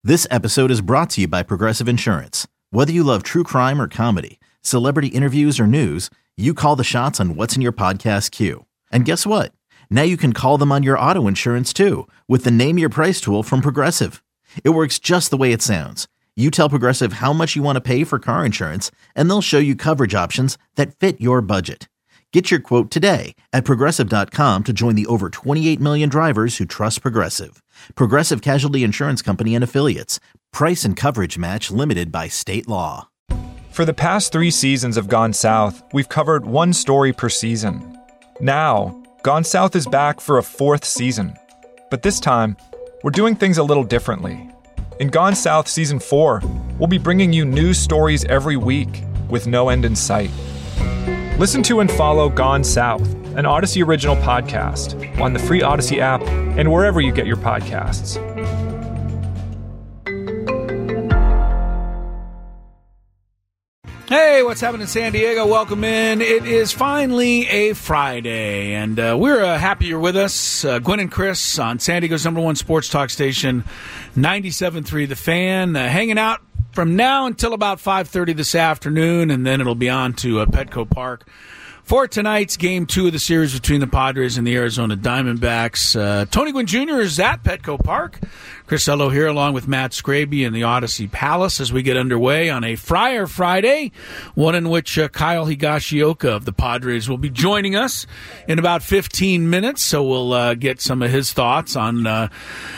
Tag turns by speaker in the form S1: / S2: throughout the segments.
S1: This episode is brought to you by Progressive Insurance. Whether you love true crime or comedy, celebrity interviews or news, you call the shots on what's in your podcast queue. And guess what? Now you can call them on your auto insurance too with the Name Your Price tool from Progressive. It works just the way it sounds. You tell Progressive how much you want to pay for car insurance, and they'll show you coverage options that fit your budget. Get your quote today at Progressive.com to join the over 28 million drivers who trust Progressive. Progressive Casualty Insurance Company and Affiliates. Price and coverage match limited by state law.
S2: For the past 3 seasons of Gone South, we've covered one story per season. Now, Gone South is back for a 4th season. But this time, we're doing things a little differently. In Gone South Season 4, we'll be bringing you new stories every week with no end in sight. Listen to and follow Gone South, an Odyssey original podcast, on the free Odyssey app and wherever you get your podcasts.
S3: Hey, what's happening in San Diego? Welcome in. It is finally a Friday, and we're happy you're with us. Gwen and Chris on San Diego's #1 sports talk station, 97.3 The Fan, hanging out from now until about 5:30 this afternoon, and then it'll be on to Petco Park for tonight's Game 2 of the series between the Padres and the Arizona Diamondbacks. Tony Gwynn Jr. is at Petco Park. Chris Ello here along with Matt Scraby in the Odyssey Palace as we get underway on a Friar Friday, one in which Kyle Higashioka of the Padres will be joining us in about 15 minutes, so we'll get some of his thoughts on the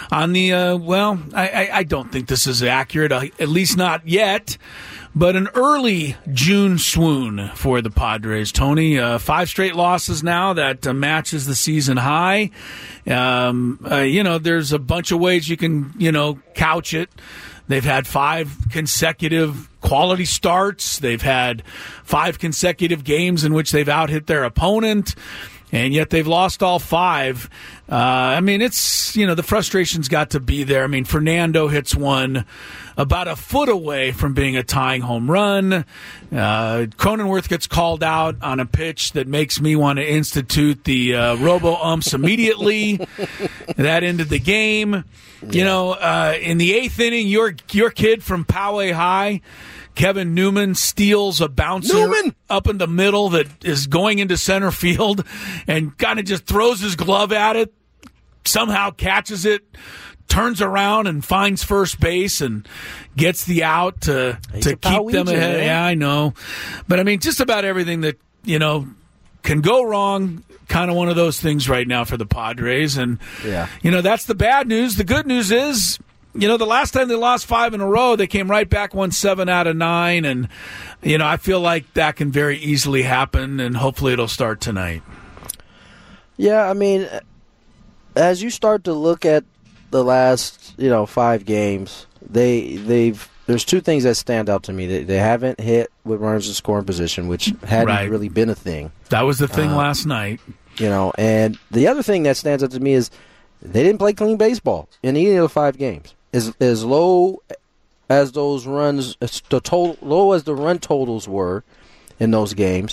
S3: I don't think this is accurate, at least not yet, but an early June swoon for the Padres. Tony, 5 straight losses now. That matches the season high. There's a bunch of ways you can, couch it. They've had 5 consecutive quality starts. They've had 5 consecutive games in which they've out-hit their opponent, and yet they've lost all 5. It's, the frustration's got to be there. Fernando hits one about a foot away from being a tying home run. Cronenworth gets called out on a pitch that makes me want to institute the robo-umps immediately. That ended the game. Yeah. In the 8th inning, your kid from Poway High, Kevin Newman, steals a bouncer up in the middle that is going into center field and kind of just throws his glove at it, somehow catches it, turns around and finds first base and gets the out to keep them ahead. Man. Yeah, I know. But, just about everything that, can go wrong, kind of one of those things right now for the Padres. And, that's the bad news. The good news is, the last time they lost 5 in a row, they came right back, won 7 out of 9. And, I feel like that can very easily happen, and hopefully it'll start tonight.
S4: Yeah, as you start to look at the last, 5 games, there's 2 things that stand out to me. They haven't hit with runners in scoring position, which hadn't really been a thing.
S3: That was the thing last night.
S4: And the other thing that stands out to me is they didn't play clean baseball in any of the 5 games. As low as those runs, low as the run totals were in those games,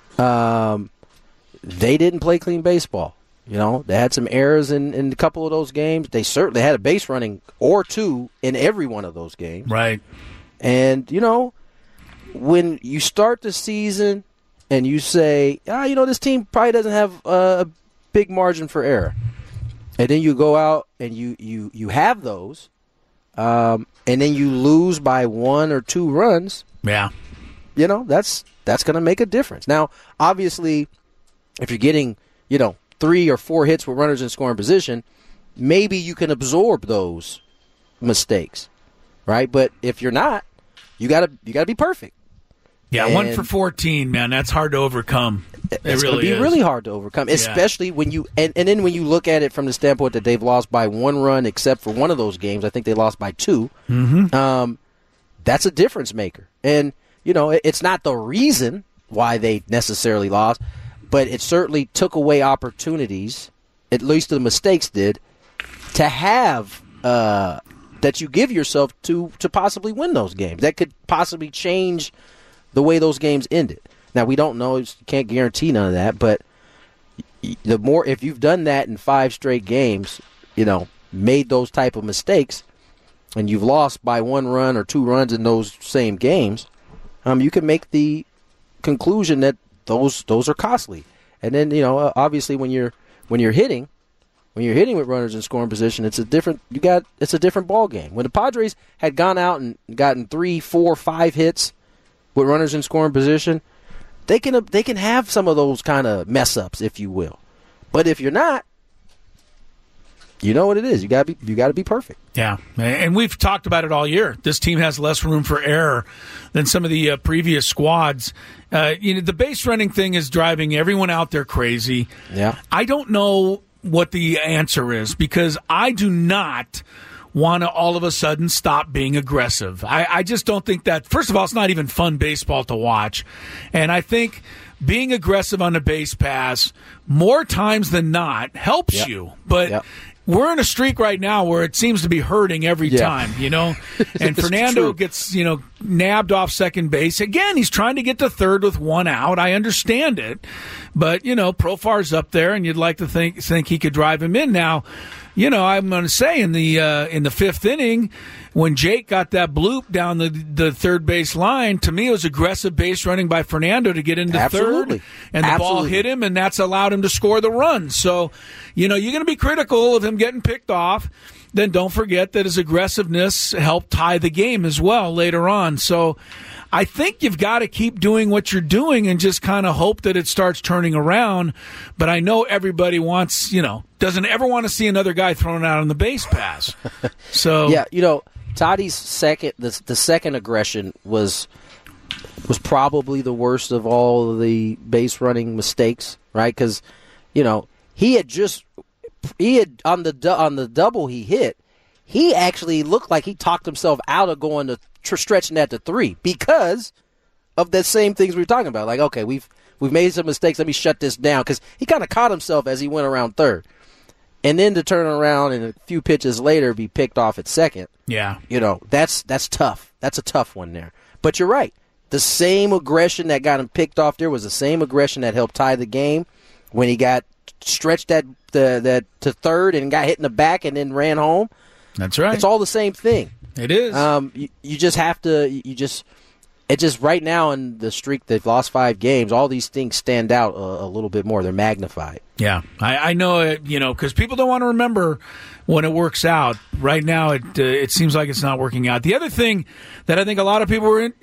S4: they didn't play clean baseball. They had some errors in a couple of those games. They certainly had a base running or 2 in every one of those games.
S3: Right.
S4: And, when you start the season and you say, this team probably doesn't have a big margin for error, and then you go out and you have those, and then you lose by 1 or 2 runs.
S3: Yeah.
S4: That's going to make a difference. Now, obviously, if you're getting, 3 or 4 hits with runners in scoring position, maybe you can absorb those mistakes, right? But if you're not, you gotta be perfect.
S3: Yeah, 1 for 14, man, that's hard to overcome.
S4: It's going to be really hard to overcome, especially when you and then when you look at it from the standpoint that they've lost by 1 run, except for one of those games. I think they lost by 2.
S3: Mm-hmm.
S4: That's a difference maker, and it's not the reason why they necessarily lost. But it certainly took away opportunities, at least the mistakes did, to have that you give yourself to possibly win those games. That could possibly change the way those games ended. Now, we don't know. You can't guarantee none of that. But the more, if you've done that in 5 straight games, made those type of mistakes, and you've lost by 1 run or 2 runs in those same games, you can make the conclusion that those are costly. And then, obviously when you're hitting with runners in scoring position, it's a different ball game. When the Padres had gone out and gotten 3, 4, 5 hits with runners in scoring position, they can have some of those kind of mess ups, if you will. But if you're not, you know what it is. You got to be perfect.
S3: Yeah, and we've talked about it all year. This team has less room for error than some of the previous squads. The base running thing is driving everyone out there crazy.
S4: Yeah,
S3: I don't know what the answer is, because I do not want to all of a sudden stop being aggressive. I just don't think that. First of all, it's not even fun baseball to watch, and I think being aggressive on the base pass more times than not helps you, but. We're in a streak right now where it seems to be hurting every time, And Fernando gets, nabbed off second base. Again, he's trying to get to third with 1 out. I understand it. But, Profar's up there, and you'd like to think he could drive him in. Now, I'm going to say in the fifth inning, when Jake got that bloop down the third base line, to me it was aggressive base running by Fernando to get into third, and the ball hit him, and that's allowed him to score the run. So, you're going to be critical of him getting picked off. Then don't forget that his aggressiveness helped tie the game as well later on. So I think you've got to keep doing what you're doing and just kind of hope that it starts turning around. But I know everybody wants, doesn't ever want to see another guy thrown out on the base pass. So
S4: yeah, Toddy's the second aggression was probably the worst of all of the base running mistakes, right? Because he had on the double he hit, he actually looked like he talked himself out of going to stretching that to 3 because of the same things we were talking about. Like, okay, we've made some mistakes. Let me shut this down, because he kind of caught himself as he went around third. And then to turn around and a few pitches later be picked off at second.
S3: Yeah.
S4: That's tough. That's a tough one there. But you're right. The same aggression that got him picked off there was the same aggression that helped tie the game when he got stretched that to third and got hit in the back and then ran home.
S3: That's right.
S4: It's all the same thing.
S3: It is.
S4: You just have to it just right now in the streak they've lost 5 games, all these things stand out a little bit more. They're magnified.
S3: Yeah, I know it, because people don't want to remember when it works out. Right now, it seems like it's not working out. The other thing that I think a lot of people were,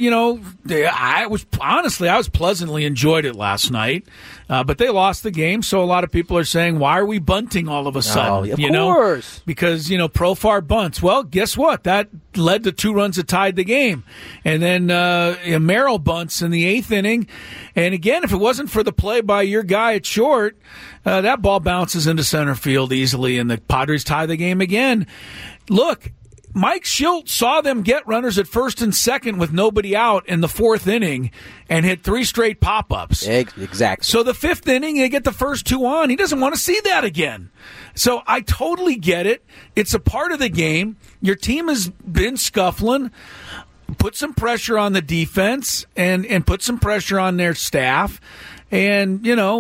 S3: I was pleasantly enjoyed it last night, but they lost the game, so a lot of people are saying, why are we bunting all of a sudden?
S4: Of course.
S3: Because, Profar bunts. Well, guess what? That led to 2 runs that tied the game. And then Merrill bunts in the 8th inning. And again, if it wasn't for the play by your guy at short, that ball bounces into center field easily, and the Padres tie the game again. Look, Mike Schilt saw them get runners at first and second with nobody out in the 4th inning and hit 3 straight pop-ups.
S4: Exactly.
S3: So the 5th inning, they get the first 2 on. He doesn't want to see that again. So I totally get it. It's a part of the game. Your team has been scuffling. Put some pressure on the defense and put some pressure on their staff. And,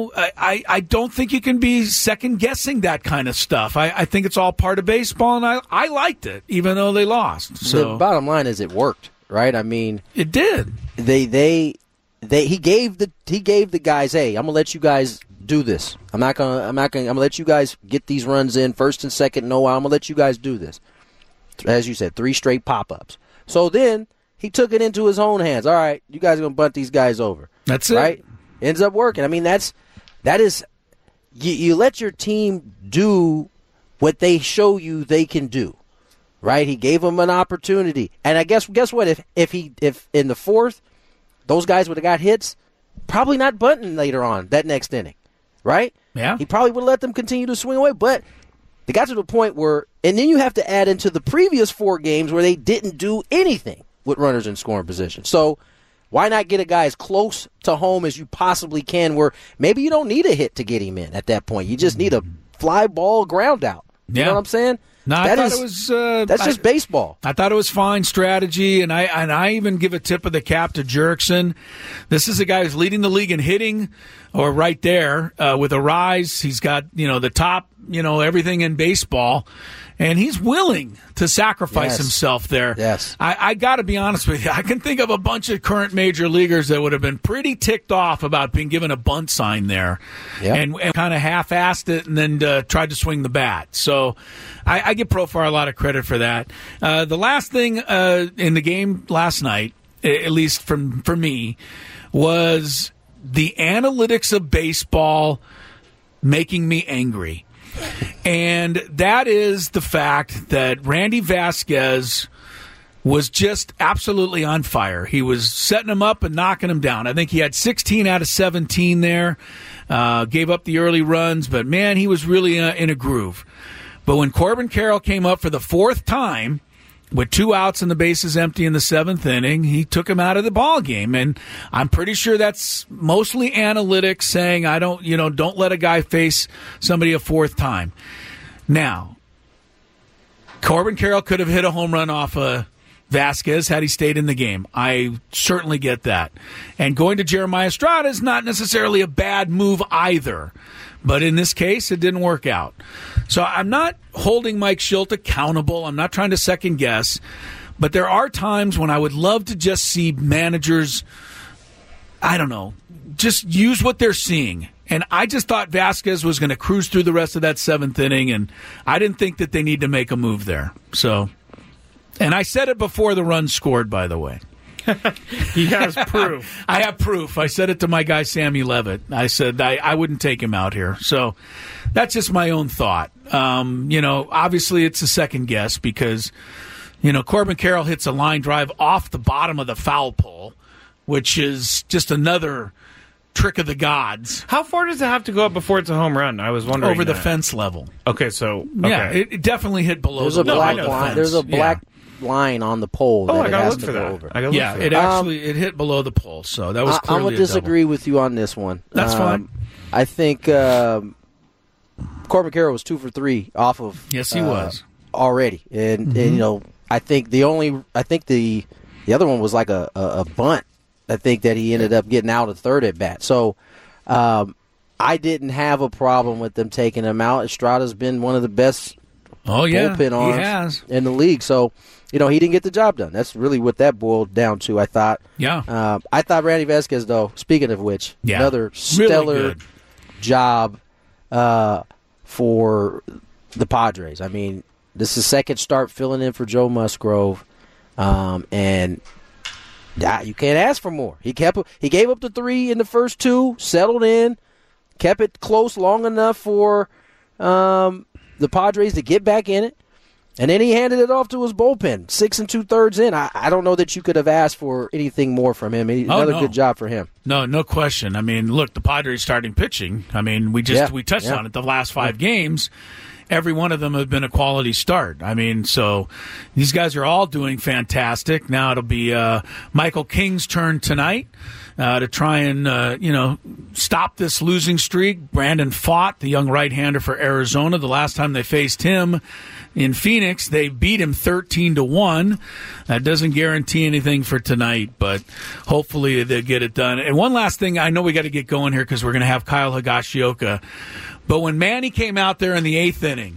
S3: I don't think you can be second-guessing that kind of stuff. I think it's all part of baseball, and I liked it, even though they lost. So
S4: the bottom line is it worked, right? I mean,
S3: it did.
S4: He gave the guys, hey, I'm gonna let you guys do this. I'm gonna let you guys get these runs in first and second. No, I'm gonna let you guys do this. As you said, 3 straight pop-ups. So then he took it into his own hands. All right, you guys are gonna bunt these guys over.
S3: That's it.
S4: Right? Ends up working. I mean, that is you let your team do what they show you they can do, right? He gave them an opportunity, and I guess what? If in the 4th, those guys would have got hits, probably not bunting later on that next inning, right?
S3: Yeah,
S4: he probably would let them continue to swing away, but they got to the point where, and then you have to add into the previous 4 games where they didn't do anything with runners in scoring position. So why not get a guy as close to home as you possibly can, where maybe you don't need a hit to get him in at that point. You just need a fly ball ground out. You know what I'm saying?
S3: No, I thought it was.
S4: That's just baseball.
S3: I thought it was fine strategy, and I even give a tip of the cap to Jurickson. This is a guy who's leading the league in hitting, or right there with a rise. He's got the top, everything in baseball. And he's willing to sacrifice
S4: Yes.
S3: himself there.
S4: Yes.
S3: I got to be honest with you. I can think of a bunch of current major leaguers that would have been pretty ticked off about being given a bunt sign there,
S4: Yep.
S3: and kind of half-assed it and then tried to swing the bat. So I give Profar a lot of credit for that. The last thing in the game last night, at least for me, was the analytics of baseball making me angry. And that is the fact that Randy Vasquez was just absolutely on fire. He was setting him up and knocking him down. I think he had 16 out of 17 there, gave up the early runs, but man, he was really in a groove. But when Corbin Carroll came up for the fourth time, with 2 outs and the bases empty in the 7th inning, he took him out of the ball game, and I'm pretty sure that's mostly analytics saying don't let a guy face somebody a fourth time. Now, Corbin Carroll could have hit a home run off Vasquez had he stayed in the game. I certainly get that. And going to Jeremiah Estrada is not necessarily a bad move either. But in this case, it didn't work out. So I'm not holding Mike Shildt accountable. I'm not trying to second guess. But there are times when I would love to just see managers, I don't know, just use what they're seeing. And I just thought Vasquez was going to cruise through the rest of that 7th inning, and I didn't think that they need to make a move there. So, and I said it before the run scored, by the way.
S5: He has proof.
S3: I have proof. I said it to my guy, Sammy Levitt. I said I wouldn't take him out here. So that's just my own thought. Obviously it's a second guess because, Corbin Carroll hits a line drive off the bottom of the foul pole, which is just another trick of the gods.
S5: How far does it have to go up before it's a home run? I was wondering.
S3: Over the
S5: that.
S3: fence level.
S5: Okay, so. Okay.
S3: Yeah, it definitely hit below
S4: There's
S3: the
S4: a black
S3: fence.
S4: line. There's a black line on the pole that
S5: I
S4: it
S5: gotta
S4: has
S5: look
S4: to
S5: for
S4: go
S5: that.
S4: over.
S5: I gotta look
S3: Yeah,
S5: for
S3: it
S5: that.
S3: actually it hit below the pole, so that was
S4: I'm
S3: clearly
S4: going to disagree with you on this one.
S3: That's fine.
S4: I think Corbin Carroll was 2 for 3 off of.
S3: Yes, he was
S4: already, and I think the other one was like a bunt. I think that he ended up getting out of third at bat. So I didn't have a problem with them taking him out. Estrada's been one of the best bullpen arms in the league. So, he didn't get the job done. That's really what that boiled down to, I thought.
S3: Yeah.
S4: I thought Randy Vasquez, though, speaking of which, another stellar
S3: really
S4: job for the Padres. I mean, this is his second start filling in for Joe Musgrove, and you can't ask for more. He gave up the 3 in the first 2, settled in, kept it close long enough for the Padres to get back in it, and then he handed it off to his bullpen, 6 2/3 in. I don't know that you could have asked for anything more from him. Another good job for him.
S3: No question. I mean, look, the Padres starting pitching. I mean, we touched on it the last 5 games. Every one of them have been a quality start. I mean, so these guys are all doing fantastic. Now it'll be Michael King's turn tonight to try and, stop this losing streak. Brandon Pfaadt, the young right-hander for Arizona, the last time they faced him in Phoenix, they beat him 13-1. That doesn't guarantee anything for tonight, but hopefully they'll get it done. And one last thing, I know we got to get going here because we're going to have Kyle Higashioka. But when Manny came out there in the 8th inning,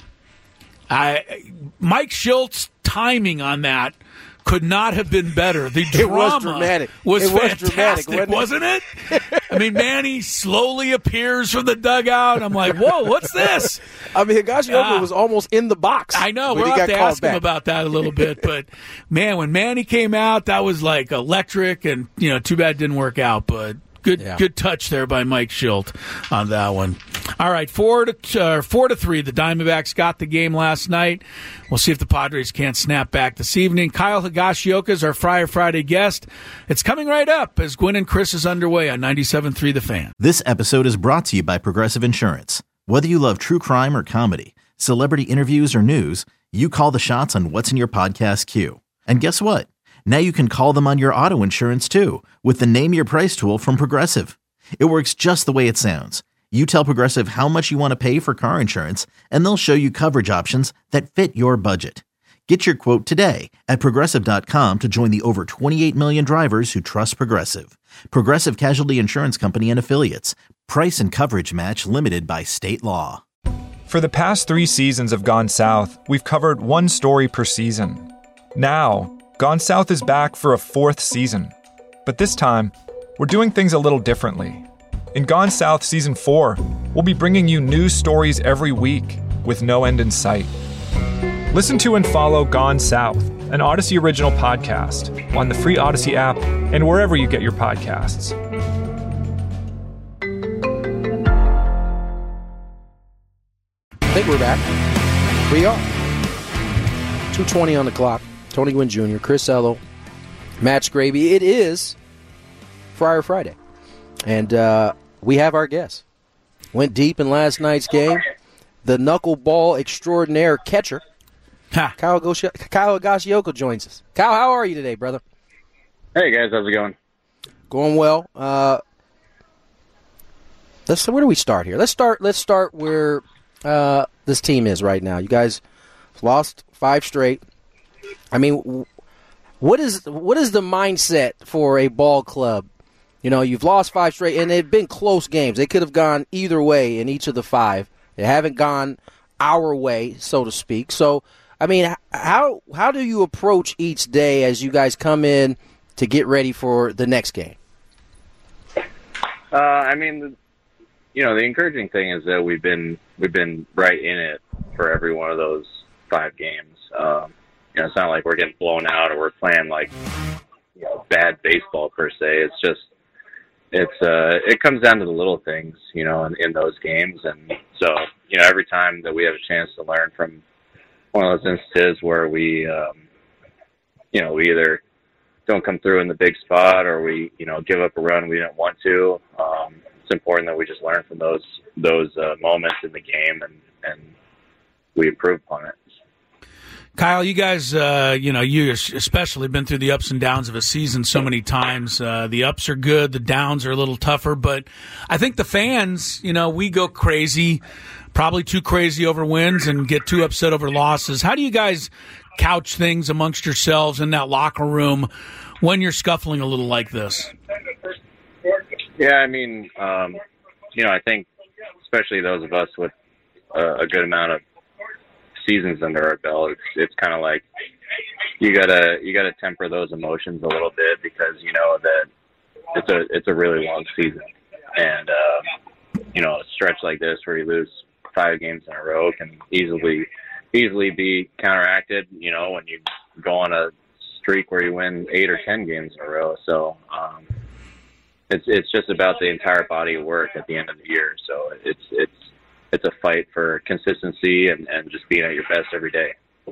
S3: Mike Shilt's timing on that could not have been better. The drama
S4: was dramatic.
S3: was fantastic,
S4: dramatic,
S3: wasn't it? I mean, Manny slowly appears from the dugout. I'm like, whoa, what's this?
S4: I mean, Higashioka was almost in the box.
S3: I know. We'll have to ask him about that a little bit. But, man, when Manny came out, that was like electric. And, too bad it didn't work out. But good touch there by Mike Shildt on that one. All right, 4-3. The Diamondbacks got the game last night. We'll see if the Padres can't snap back this evening. Kyle Higashioka is our Friar Friday guest. It's coming right up as Gwynn and Chris is underway on 97.3 The Fan.
S1: This episode is brought to you by Progressive Insurance. Whether you love true crime or comedy, celebrity interviews or news, you call the shots on what's in your podcast queue. And guess what? Now you can call them on your auto insurance too with the Name Your Price tool from Progressive. It works just the way it sounds. You tell Progressive how much you want to pay for car insurance, and they'll show you coverage options that fit your budget. Get your quote today at Progressive.com to join the over 28 million drivers who trust Progressive. Progressive Casualty Insurance Company and Affiliates. Price and coverage match limited by state law.
S2: For the past 3 seasons of Gone South, we've covered one story per season. Now, Gone South is back for a 4th season. But this time, we're doing things a little differently. In Gone South Season 4, we'll be bringing you new stories every week with no end in sight. Listen to and follow Gone South, an Odyssey original podcast, on the free Odyssey app and wherever you get your podcasts.
S4: I think we're back. We are. 2:20 on the clock. Tony Gwynn Jr., Chris Ello, Matt Scraby. It is Friar Friday. And we have our guest. Went deep in last night's game. The knuckleball extraordinaire catcher, Kyle Higashioka, joins us. Kyle, how are you today, brother?
S6: Hey, guys. How's it going?
S4: Going well. Where do we start here? Let's start where this team is right now. You guys lost 5 straight. I mean, what is the mindset for a ball club? You know, you've lost 5 straight, and they've been close games. They could have gone either way in each of the 5. They haven't gone our way, so to speak. So, I mean, how do you approach each day as you guys come in to get ready for the next game?
S6: I mean, the encouraging thing is that we've been right in it for every one of those 5 games. It's not like we're getting blown out or we're playing like bad baseball per se. It's just it comes down to the little things, in those games, and so every time that we have a chance to learn from one of those instances where we we either don't come through in the big spot or we give up a run we didn't want to. It's important that we just learn from those moments in the game and we improve upon it.
S3: Kyle, you guys, you especially been through the ups and downs of a season so many times. The ups are good, the downs are a little tougher, but I think the fans, we go crazy, probably too crazy over wins and get too upset over losses. How do you guys couch things amongst yourselves in that locker room when you're scuffling a little like this?
S6: Yeah, I mean, I think especially those of us with a good amount of seasons under our belt, it's kind of like you gotta temper those emotions a little bit because that it's a really long season, and a stretch like this where you lose 5 games in a row can easily be counteracted. When you go on a streak where you win 8 or 10 games in a row, so it's just about the entire body of work at the end of the year. So it's a fight for consistency and just being at your best every day.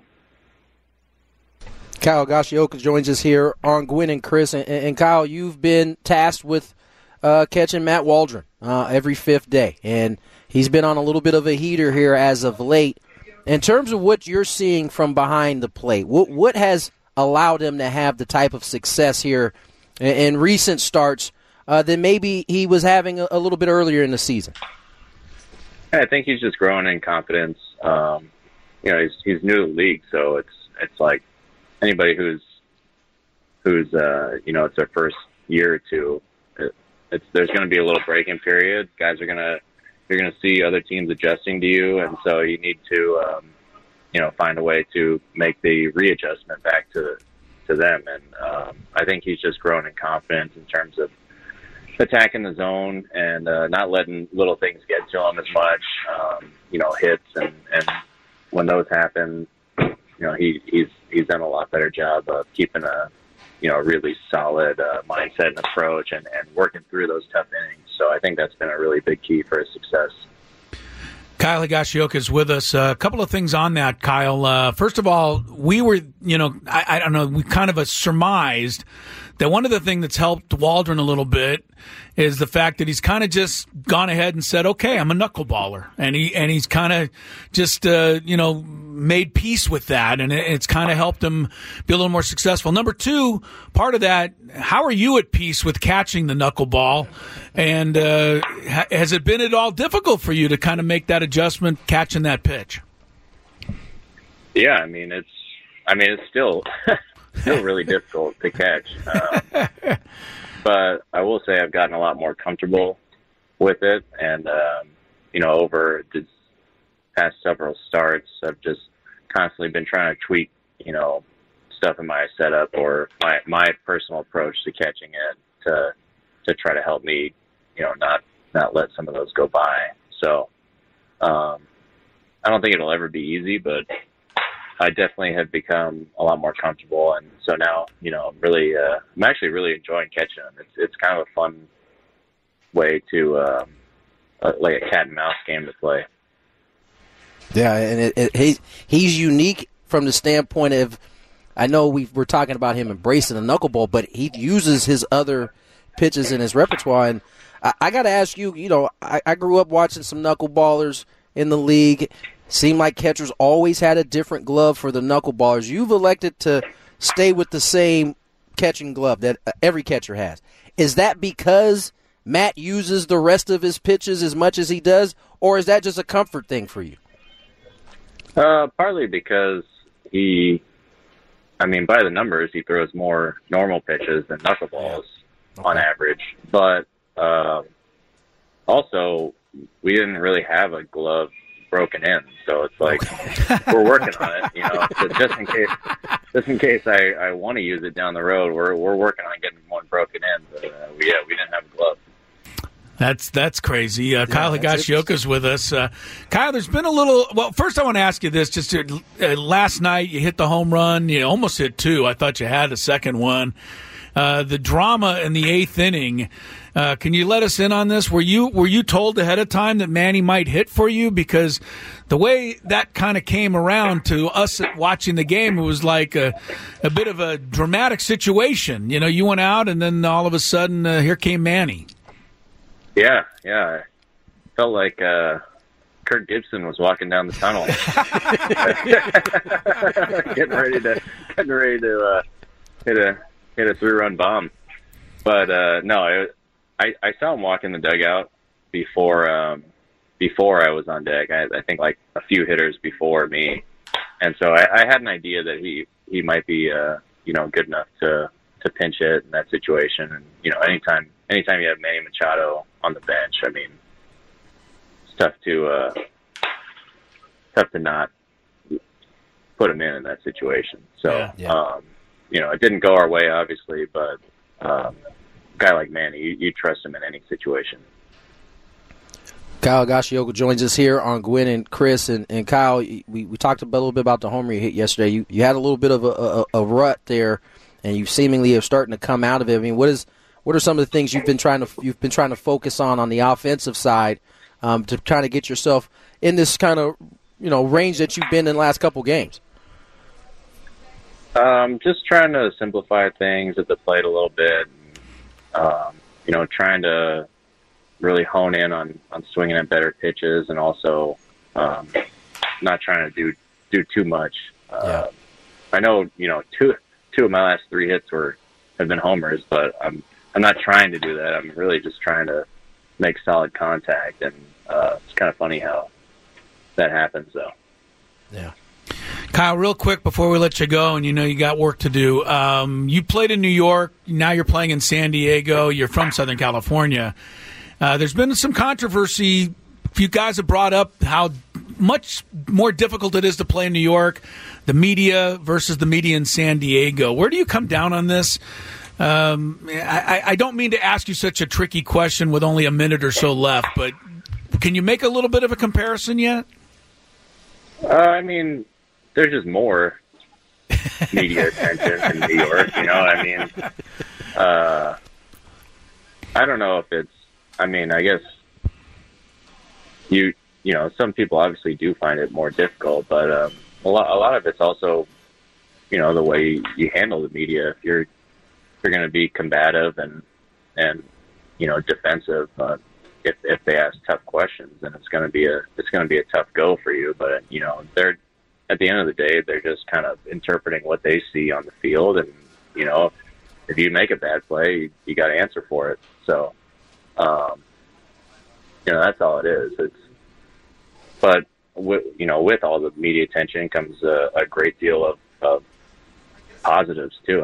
S4: Kyle Higashioka joins us here on Gwynn and Chris. And Kyle, you've been tasked with catching Matt Waldron every 5th day. And he's been on a little bit of a heater here as of late. In terms of what you're seeing from behind the plate, what has allowed him to have the type of success here in recent starts than maybe he was having a little bit earlier in the season?
S6: I think he's just growing in confidence. He's new to the league, so it's like anybody who's it's their first year or two. There's going to be a little break-in period. Guys you're going to see other teams adjusting to you, and so you need to find a way to make the readjustment back to them. And I think he's just growing in confidence in terms of attacking the zone and not letting little things get to him as much, hits and when those happen, he's done a lot better job of keeping a really solid mindset and approach and working through those tough innings. So I think that's been a really big key for his success.
S3: Kyle Higashioka is with us. A couple of things on that, Kyle. First of all, we were, I don't know, we kind of surmised that one of the things that's helped Waldron a little bit is the fact that he's kind of just gone ahead and said, okay, I'm a knuckleballer. And he's kind of just, made peace with that. And it's kind of helped him be a little more successful. Number 2, part of that, how are you at peace with catching the knuckleball? And has it been at all difficult for you to kind of make that adjustment, catching that pitch?
S6: Yeah, it's still really difficult to catch. But I will say I've gotten a lot more comfortable with it. And, over past several starts, I've just constantly been trying to tweak, stuff in my setup or my personal approach to catching it to try to help me, not let some of those go by. So I don't think it'll ever be easy, but I definitely have become a lot more comfortable. And so now, really, I'm actually really enjoying catching them. It's kind of a fun way to, like a cat and mouse game to play.
S4: Yeah, and he's unique from the standpoint of, I know we're talking about him embracing the knuckleball, but he uses his other pitches in his repertoire. And I got to ask you, I grew up watching some knuckleballers in the league. Seemed like catchers always had a different glove for the knuckleballers. You've elected to stay with the same catching glove that every catcher has. Is that because Matt uses the rest of his pitches as much as he does, or is that just a comfort thing for you?
S6: Partly because by the numbers, he throws more normal pitches than knuckleballs on average. But also, we didn't really have a glove broken in, so it's like we're working on it. So just in case I want to use it down the road, we're working on getting one broken in. But we didn't have a glove.
S3: That's crazy. Kyle Higashioka's with us. Kyle, there's been a little. Well, first I want to ask you this. Just last night you hit the home run. You almost hit two. I thought you had a second one. The drama in the eighth inning. Can you let us in on this? Were you told ahead of time that Manny might hit for you? Because the way that kind of came around to us watching the game, it was like a bit of a dramatic situation. You went out, and then all of a sudden, here came Manny.
S6: Yeah. I felt like Kirk Gibson was walking down the tunnel, getting ready to hit a 3-run bomb. But no, I saw him walk in the dugout before I was on deck. I think like a few hitters before me, and so I had an idea that he might be good enough to pinch hit in that situation. And anytime you have Manny Machado on the bench, it's tough to not put him in that situation. So it didn't go our way, obviously, but a guy like Manny, you trust him in any situation.
S4: Kyle Higashioka joins us here on Gwynn and Chris. And Kyle, we talked a little bit about the homer you hit yesterday. You had a little bit of a rut there, and you seemingly are starting to come out of it. What are some of the things you've been trying to focus on the offensive side to try to get yourself in this kind of range that you've been in the last couple games?
S6: Just trying to simplify things at the plate a little bit. Trying to really hone in on swinging at better pitches, and also not trying to do too much. I know two of my last 3 hits have been homers, but I'm not trying to do that. I'm really just trying to make solid contact, and it's kind of funny how that happens, though.
S4: Yeah.
S3: Kyle, real quick before we let you go, and you got work to do. You played in New York. Now you're playing in San Diego. You're from Southern California. There's been some controversy. You guys have brought up how much more difficult it is to play in New York, the media versus the media in San Diego. Where do you come down on this? I don't mean to ask you such a tricky question with only a minute or so left, but can you make a little bit of a comparison yet?
S6: There's just more media attention in New York, I don't know if it's, I guess some people obviously do find it more difficult, but a lot of it's also, the way you handle the media. If you're going to be combative and defensive, if they ask tough questions, then it's going to be a tough go for you. But they're, at the end of the day, they're just kind of interpreting what they see on the field, and if you make a bad play, you got to answer for it. So that's all it is. But with all the media attention comes a great deal of positives too.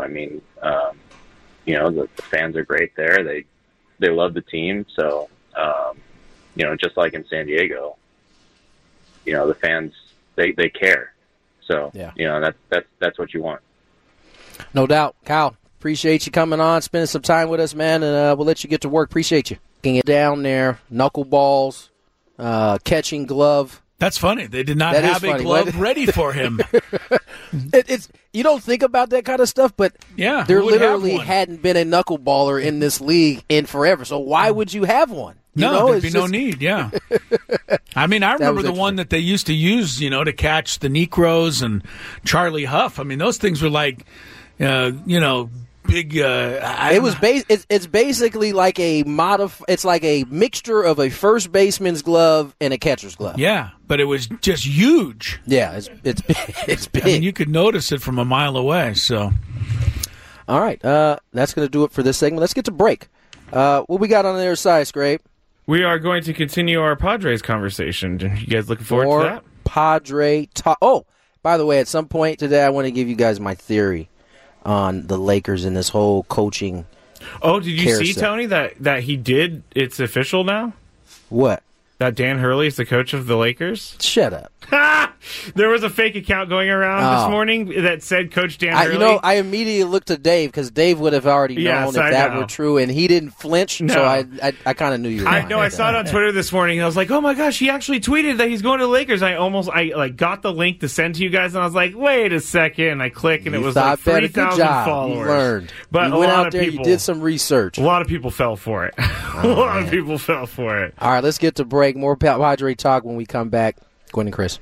S6: The fans are great there. They love the team. So just like in San Diego. the fans they care. So
S4: Yeah.
S6: that's what you want.
S4: No doubt. Kyle, appreciate you coming on, spending some time with us, man, and we'll let you get to work. Appreciate you. Getting it down there, knuckleballs, catching glove.
S3: That's funny. They did not
S4: That is
S3: have a
S4: funny,
S3: glove
S4: but-
S3: ready for him.
S4: It's you don't think about that kind of stuff, but
S3: Yeah,
S4: there
S3: who would have
S4: literally
S3: one?
S4: hadn't been a knuckleballer in this league in forever. So why would you have one? You
S3: No,
S4: know,
S3: there'd
S4: it's
S3: be no
S4: just-
S3: need, yeah. I mean, I remember
S4: was
S3: the one that they used to use, to catch the Necros and Charlie Huff. I mean, those things were like, big.
S4: It's basically like it's like a mixture of a first baseman's glove and a catcher's glove.
S3: Yeah, but it was just huge.
S4: Yeah, it's it's big.
S3: I mean, you could notice it from a mile away. So,
S4: All right, that's going to do it for this segment. Let's get to break. What we got on the other side, Scrape?
S5: We are going to continue our Padres conversation. You guys looking forward
S4: More
S5: to that?
S4: Padre talk. Oh, by the way, at some point today, I want to give you guys my theory on the Lakers and this whole coaching.
S5: Oh, did you see,
S4: carousel.
S5: Tony, that he did? It's official now?
S4: What?
S5: That Dan Hurley is the coach of the Lakers?
S4: Shut up.
S5: There was a fake account going around this
S4: Oh.
S5: morning that said Coach Dan Hurley.
S4: I immediately looked to Dave because Dave would have already known
S5: Yes,
S4: if
S5: I
S4: that
S5: know.
S4: were true, and he didn't flinch.
S5: No.
S4: So I kind of knew you were
S5: I
S4: lying.
S5: know. I saw it on Twitter this morning. And I was like, "Oh my gosh, he actually tweeted that he's going to the Lakers." I got the link to send to you guys, and I was like, "Wait a second!" I click, and it
S4: You
S5: was like
S4: thought better. Good
S5: 3,000
S4: job.
S5: followers.
S4: You learned.
S5: But
S4: you
S5: a
S4: went
S5: lot
S4: out
S5: of
S4: there.
S5: people,
S4: You did some research.
S5: A lot of people fell for it. a lot of people fell for it.
S4: All right, let's get to break. More Padre talk when we come back. Gwen and Chris.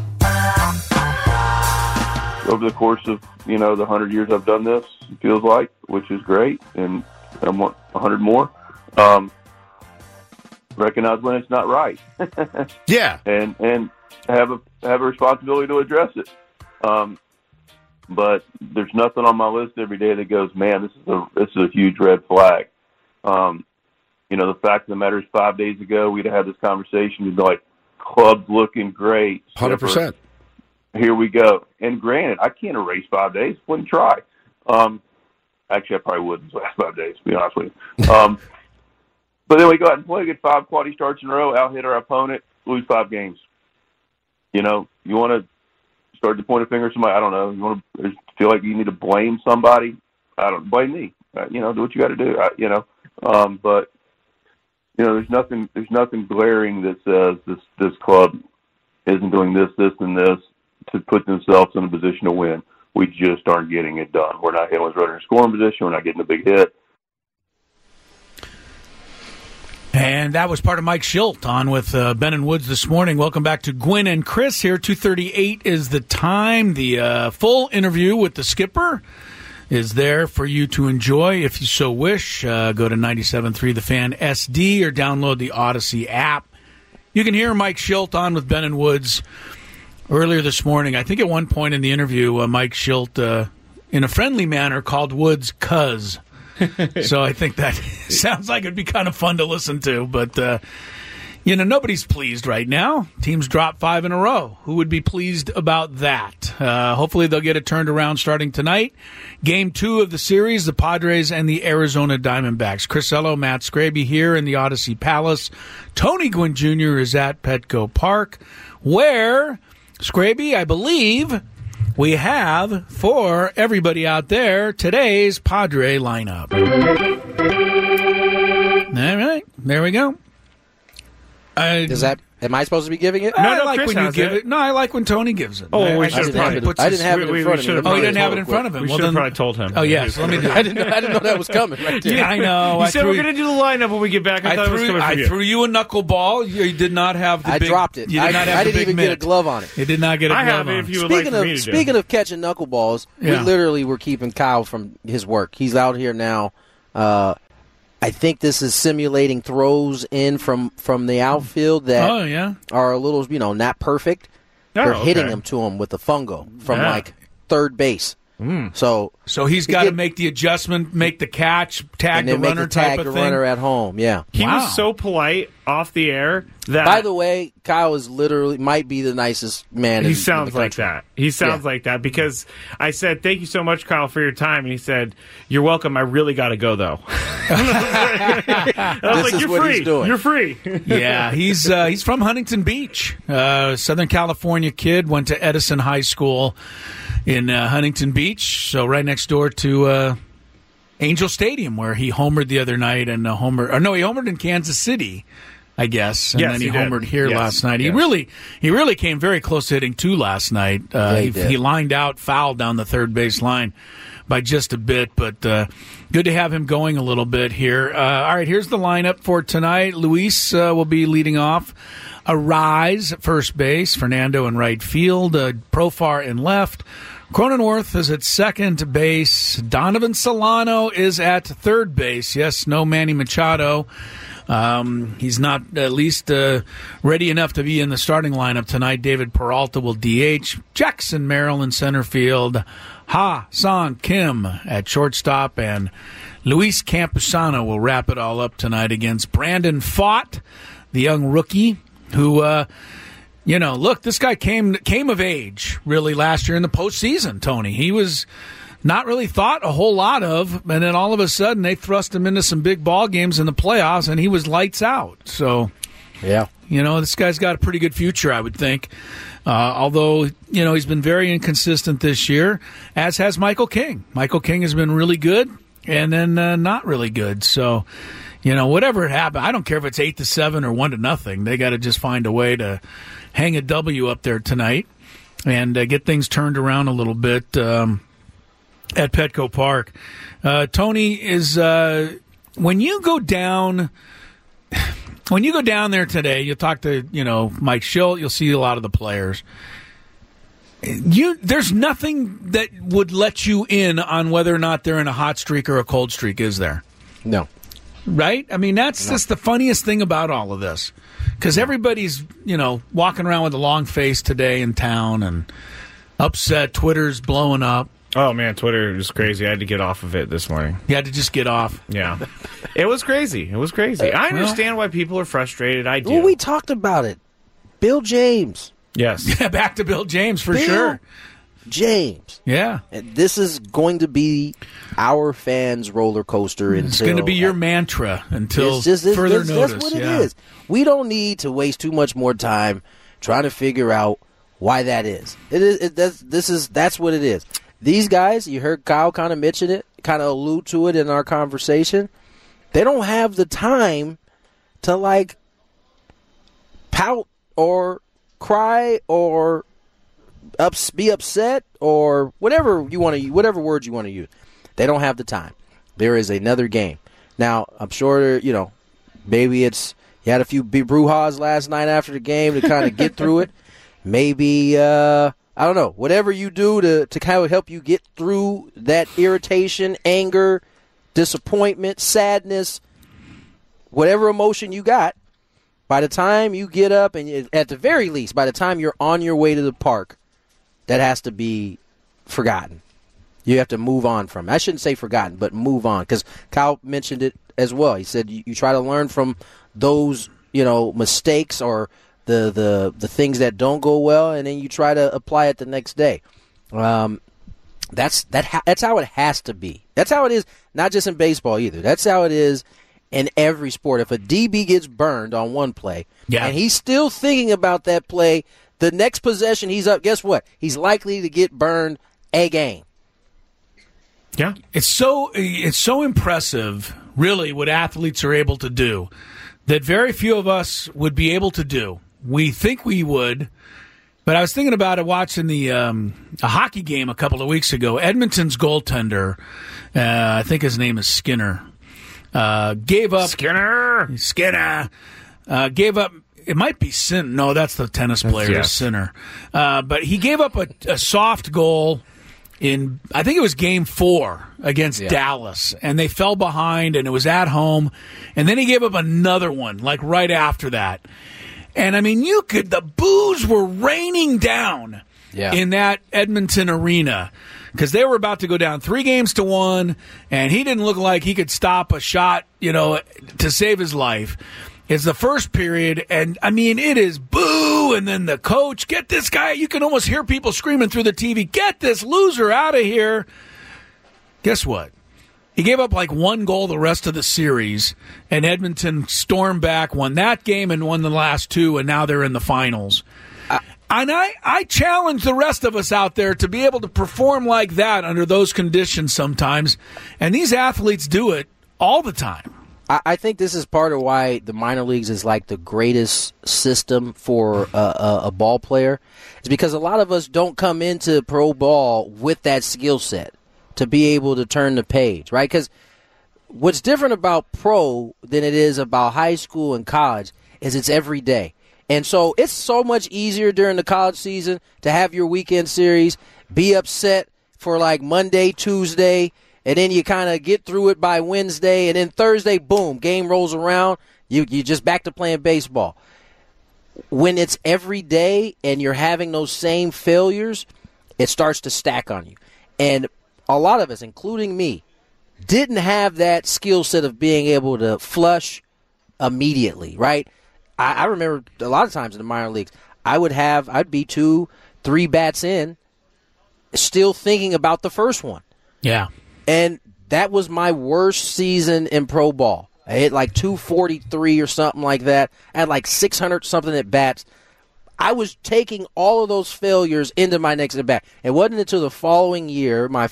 S7: Over the course of, the 100 years I've done this, it feels like, which is great, and I want 100 more, recognize when it's not right.
S8: Yeah.
S7: And have a responsibility to address it. But there's nothing on my list every day that goes, man, this is a huge red flag. The fact of the matter is 5 days ago, we'd have had this conversation, we'd be like, club's looking great.
S8: 100%.
S7: Here we go. And granted, I can't erase 5 days. Wouldn't try. Actually, I probably wouldn't last 5 days, to be honest with you. But then we go out and play, get 5 quality starts in a row, out-hit our opponent, lose 5 games. You want to start to point a finger at somebody? I don't know. You want to feel like you need to blame somebody? Blame me. Do what you got to do. But there's nothing glaring that says this club isn't doing this, and this to put themselves in a position to win. We just aren't getting it done. We're not hitting with runner in scoring position. We're not getting a big hit.
S3: and that was part of Mike Schilt on with Ben and Woods this morning. Welcome back to Gwen and Chris here. 2:38 is the time. The full interview with the skipper is there for you to enjoy if you so wish. Go to 97.3 The Fan SD or download the Odyssey app. You can hear Mike Schilt on with Ben and Woods earlier this morning. I think at one point in the interview, Mike Schilt, in a friendly manner, called Woods "cuz." So I think that sounds like it'd be kind of fun to listen to. But, nobody's pleased right now. Teams dropped 5 in a row. Who would be pleased about that? Hopefully they'll get it turned around starting tonight. Game 2 of the series, the Padres and the Arizona Diamondbacks. Chris Ello, Matt Scraby here in the Odyssey Palace. Tony Gwynn Jr. is at Petco Park, where, Scraby, I believe, we have, for everybody out there, today's Padre lineup. All right, there we go.
S4: Am I supposed to be giving it?
S3: I
S5: No,
S3: like
S5: Chris
S3: when you
S5: has
S3: give
S5: it.
S3: it. No, I like when Tony gives it.
S5: Oh, we
S3: I
S5: should
S3: think
S5: probably-
S3: it puts
S4: I didn't
S3: us-
S4: have it in
S5: we
S4: front of
S5: should
S4: me.
S5: have
S3: Oh, you
S5: probably
S3: didn't have it
S5: told-
S3: in front of him.
S5: We
S3: Well,
S5: should have
S3: then-
S5: probably told him.
S3: Oh, yes. Let me do it.
S4: I didn't know that was coming right there.
S3: Yeah, I know.
S5: You said we're going to do the lineup when we get back. I thought it was coming from
S3: I
S5: you.
S3: threw you a knuckleball. You did not have the
S4: I
S3: big.
S4: dropped it.
S3: You did not have
S4: I
S3: the
S4: didn't
S3: big
S4: even
S3: mitt.
S4: get a glove on it.
S3: You did not get a
S5: I
S3: glove
S5: have it
S3: on
S5: if you would like for me to do.
S4: Speaking of catching knuckleballs, we
S3: Yeah.
S4: literally were keeping Kyle from his work. He's out here now. I think this is simulating throws in from the outfield that
S3: Oh, yeah.
S4: are a little, not perfect.
S5: Oh,
S4: They're hitting
S5: okay.
S4: them to him with the fungo from
S5: Yeah.
S4: like third base. So
S3: he's got to make the adjustment, make the catch, tag the runner type of thing.
S4: Runner at home, yeah.
S5: He was so polite off the air that.
S4: By the way, Kyle is might be the nicest man.
S5: He sounds like that. He sounds like that because I said, "Thank you so much, Kyle, for your time," and he said, "You're welcome. I really got to go though." I was like, "You're free. You're free."
S3: Yeah, he's from Huntington Beach, Southern California kid. Went to Edison High School in Huntington Beach, so right next door to Angel Stadium, where he homered the other night, and he homered in Kansas City, I guess, and then he homered here last night. He really came very close to hitting 2 last night. He lined out foul down the third base line by just a bit, but good to have him going a little bit here. All right, here's the lineup for tonight. Luis will be leading off. Arise at first base, Fernando in right field, Profar in left. Cronenworth is at second base. Donovan Solano is at third base. Yes, no Manny Machado. He's not at least ready enough to be in the starting lineup tonight. David Peralta will DH. Jackson Merrill in center field. Ha-Sang Kim at shortstop. And Luis Campusano will wrap it all up tonight against Brandon Pfaadt, the young rookie who... look, this guy came of age really last year in the postseason, Tony. He was not really thought a whole lot of, and then all of a sudden they thrust him into some big ball games in the playoffs, and he was lights out. So,
S4: yeah,
S3: this guy's got a pretty good future, I would think. Although, he's been very inconsistent this year, as has Michael King. Michael King has been really good, and then not really good. So, whatever it happened, I don't care if it's 8-7 or 1-0. They got to just find a way to hang a W up there tonight and get things turned around a little bit at Petco Park. Tony, is when you go down there today, you'll talk to Mike Schilt. You'll see a lot of the players. There's nothing that would let you in on whether or not they're in a hot streak or a cold streak, is there?
S4: No.
S3: Right? I mean, that's just the funniest thing about all of this. Because everybody's, walking around with a long face today in town and upset. Twitter's blowing up.
S5: Oh, man, Twitter is crazy. I had to get off of it this morning.
S3: You had to just get off.
S5: Yeah. It was crazy. I understand why people are frustrated. I do.
S4: Well, we talked about it. Bill James.
S5: Yes.
S3: Yeah, back to Bill James for sure.
S4: James.
S3: Yeah.
S4: And this is going to be our fans' roller coaster until...
S3: It's going to be your mantra until further notice.
S4: That's what it is. We don't need to waste too much more time trying to figure out why that is. That's what it is. These guys, you heard Kyle kind of mention it, kind of allude to it in our conversation. They don't have the time to pout or cry or be upset or whatever words you want to use. They don't have the time. There is another game. Now, I'm sure, maybe you had a few brouhahas last night after the game to kind of get through it. Maybe, I don't know, whatever you do to kind of help you get through that irritation, anger, disappointment, sadness, whatever emotion you got, by the time you get up and at the very least, by the time you're on your way to the park, that has to be forgotten. You have to move on from it. I shouldn't say forgotten, but move on. Because Kyle mentioned it as well. He said you try to learn from those, mistakes or the things that don't go well, and then you try to apply it the next day. That's how it has to be. That's how it is, not just in baseball either. That's how it is in every sport. If a DB gets burned on one play, and he's still thinking about that play, the next possession he's up, guess what? He's likely to get burned again.
S3: Yeah. It's so impressive, really, what athletes are able to do that very few of us would be able to do. We think we would, but I was thinking about it watching a hockey game a couple of weeks ago. Edmonton's goaltender, I think his name is Skinner, gave up. Skinner! Gave up. It might be Sin. No, that's the tennis player, Sinner. But he gave up a soft goal in, I think it was Game 4 against Dallas, and they fell behind, and it was at home. And then he gave up another one, right after that. And, I mean, the boos were raining down in that Edmonton arena because they were about to go down 3-1, and he didn't look like he could stop a shot, to save his life. It's the first period, and, it is boo, and then the coach, get this guy. You can almost hear people screaming through the TV, get this loser out of here. Guess what? He gave up like 1 goal the rest of the series, and Edmonton stormed back, won that game, and won the last 2, and now they're in the finals. And I challenge the rest of us out there to be able to perform like that under those conditions sometimes, and these athletes do it all the time.
S4: I think this is part of why the minor leagues is like the greatest system for a ball player. It's because a lot of us don't come into pro ball with that skill set to be able to turn the page, right? Because what's different about pro than it is about high school and college is it's every day. And so it's so much easier during the college season to have your weekend series, be upset for like Monday, Tuesday, and then you kind of get through it by Wednesday, and then Thursday, boom, game rolls around, you just back to playing baseball. When it's every day and you're having those same failures, it starts to stack on you. And a lot of us, including me, didn't have that skill set of being able to flush immediately, right? I remember a lot of times in the minor leagues, I'd be 2-3 bats in, still thinking about the first one.
S3: Yeah.
S4: And that was my worst season in pro ball. I hit like 243 or something like that. I had like 600-something at bats. I was taking all of those failures into my next at bat. It wasn't until the following year, my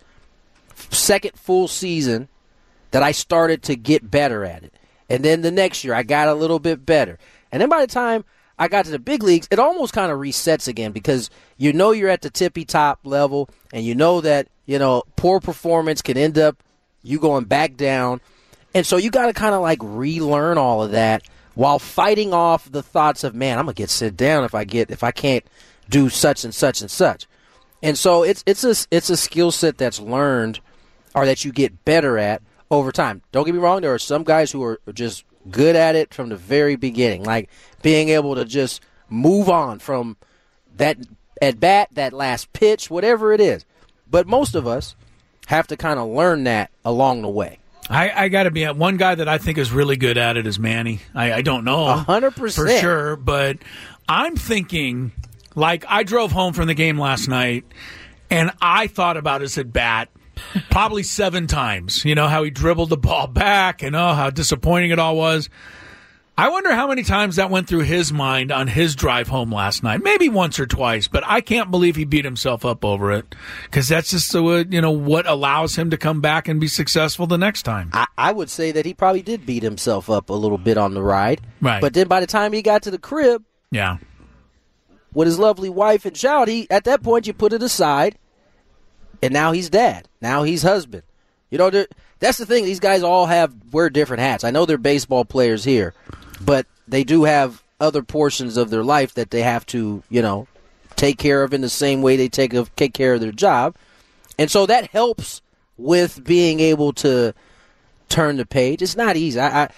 S4: second full season, that I started to get better at it. And then the next year, I got a little bit better. And then by the time I got to the big leagues, it almost kind of resets again because you're at the tippy top level, and you know that poor performance can end up you going back down. And so you got to kind of like relearn all of that while fighting off the thoughts of, man, I'm going to get sit down if I can't do such and such and such. And so it's a skill set that's learned or that you get better at over time. Don't get me wrong, there are some guys who are just good at it from the very beginning, like being able to just move on from that at bat, that last pitch, whatever it is. But most of us have to kind of learn that along the way.
S3: I got to be at one guy that I think is really good at it is Manny. I don't know
S4: 100%
S3: for sure, but I'm thinking, like, I drove home from the game last night, and I thought about his at bat probably 7 times. How he dribbled the ball back, and how disappointing it all was. I wonder how many times that went through his mind on his drive home last night. Maybe once or twice, but I can't believe he beat himself up over it because that's just what allows him to come back and be successful the next time.
S4: I would say that he probably did beat himself up a little bit on the ride.
S3: Right.
S4: But then by the time he got to the crib,
S3: yeah,
S4: with his lovely wife and child, at that point you put it aside, and now he's dad. Now he's husband. That's the thing. These guys all wear different hats. I know they're baseball players here, but they do have other portions of their life that they have to, take care of in the same way they take care of their job. And so that helps with being able to turn the page. It's not easy.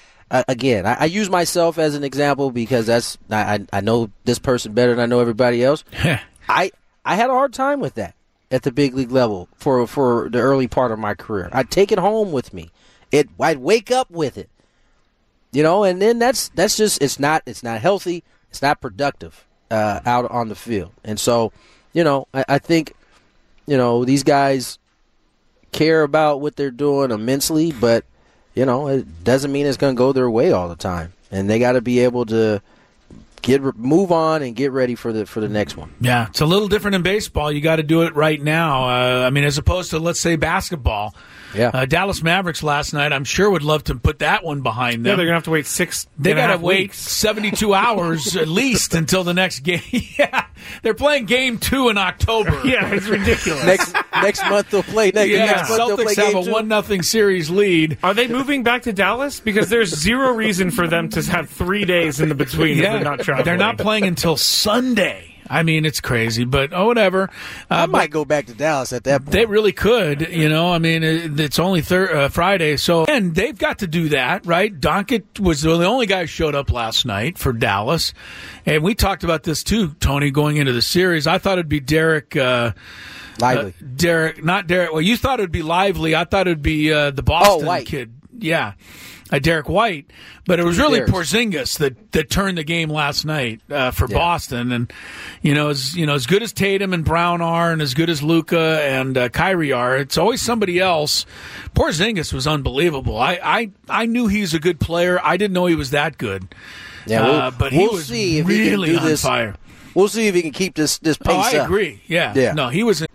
S4: I use myself as an example because I know this person better than I know everybody else. I had a hard time with that at the big league level for the early part of my career. I'd take it home with me. I'd wake up with it. And then that's just it's not healthy, it's not productive out on the field. And so, I think these guys care about what they're doing immensely, but it doesn't mean it's going to go their way all the time. And they got to be able to move on and get ready for the next one.
S3: Yeah, it's a little different in baseball. You got to do it right now. As opposed to, let's say, basketball.
S4: Yeah.
S3: Dallas Mavericks last night, I'm sure would love to put that one behind them.
S5: Yeah, they're going to have to wait 6
S3: They got to wait
S5: weeks.
S3: 72 hours at least until the next game. Yeah, they're playing game 2 in October.
S5: Yeah, it's ridiculous.
S4: Next month they'll play. Next month they'll play
S3: Celtics have a 1-0 series lead.
S5: Are they moving back to Dallas? Because there's zero reason for them to have 3 days in the between if they're not traveling.
S3: They're not playing until Sunday. I mean, it's crazy, but whatever.
S4: I might go back to Dallas at that point.
S3: They really could, I mean, it's only Friday, so and they've got to do that, right? Doncic was the only guy who showed up last night for Dallas, and we talked about this too, Tony, going into the series. I thought it'd be Derek.
S4: Lively.
S3: Not Derek. Well, you thought it would be Lively. I thought it would be the Boston kid. Yeah. Derek White, but it was really Porzingis that turned the game last night for Boston. And as good as Tatum and Brown are, and as good as Luka and Kyrie are, it's always somebody else. Porzingis was unbelievable. I knew he's a good player. I didn't know he was that good.
S4: Yeah,
S3: but he was
S4: see if
S3: really
S4: he can do
S3: on fire.
S4: We'll see if he can keep this pace up.
S3: I agree. Yeah. No, he was.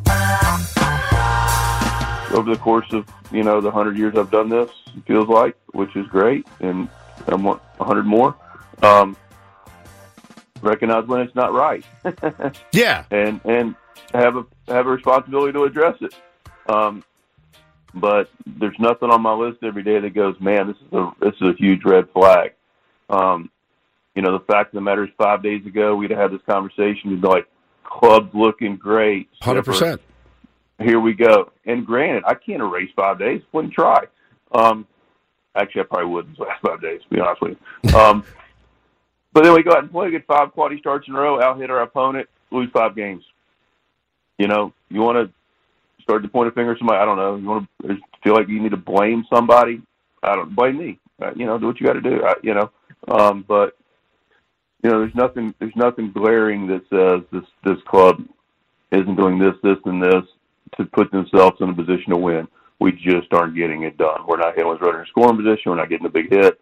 S7: Over the course of, the 100 years I've done this, it feels like, which is great, and I want 100 more. Recognize when it's not right.
S8: Yeah.
S7: And have a responsibility to address it. But there's nothing on my list every day that goes, man, this is a huge red flag. The fact of the matter is 5 days ago we'd have had this conversation, you'd be like, club's looking great.
S8: 100%.
S7: Here we go. And granted, I can't erase 5 days. Wouldn't try. Actually, I probably wouldn't last 5 days, to be honest with you. But then we go out and play, get 5 quality starts in a row, out-hit our opponent, lose 5 games. You want to start to point a finger at somebody? I don't know. You want to feel like you need to blame somebody? Blame me. Do what you got to do. But there's nothing glaring that says this club isn't doing this, and this to put themselves in a position to win. We just aren't getting it done. We're not hitting with runner in scoring position. We're not getting a big hit.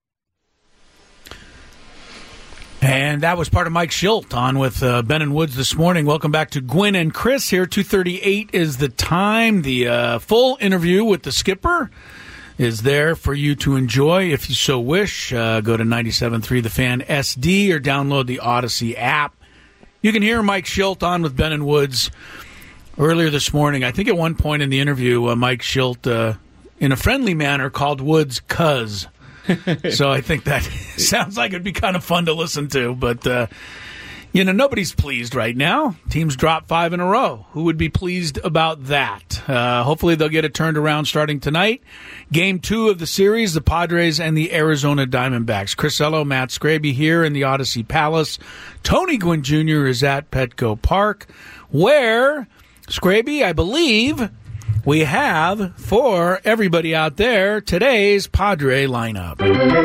S3: And that was part of Mike Schilt on with Ben and Woods this morning. Welcome back to Gwynn and Chris here. 2:38 is the time. The full interview with the skipper is there for you to enjoy if you so wish. Go to 97.3 The Fan SD or download the Odyssey app. You can hear Mike Schilt on with Ben and Woods earlier this morning. I think at one point in the interview, Mike Schilt, in a friendly manner, called Woods "cuz." So I think that sounds like it'd be kind of fun to listen to. But, nobody's pleased right now. Teams dropped 5 in a row. Who would be pleased about that? Hopefully they'll get it turned around starting tonight. Game 2 of the series, the Padres and the Arizona Diamondbacks. Chris Ello, Matt Scraby here in the Odyssey Palace. Tony Gwynn Jr. is at Petco Park, where, Scraby, I believe, we have, for everybody out there, today's Padre lineup.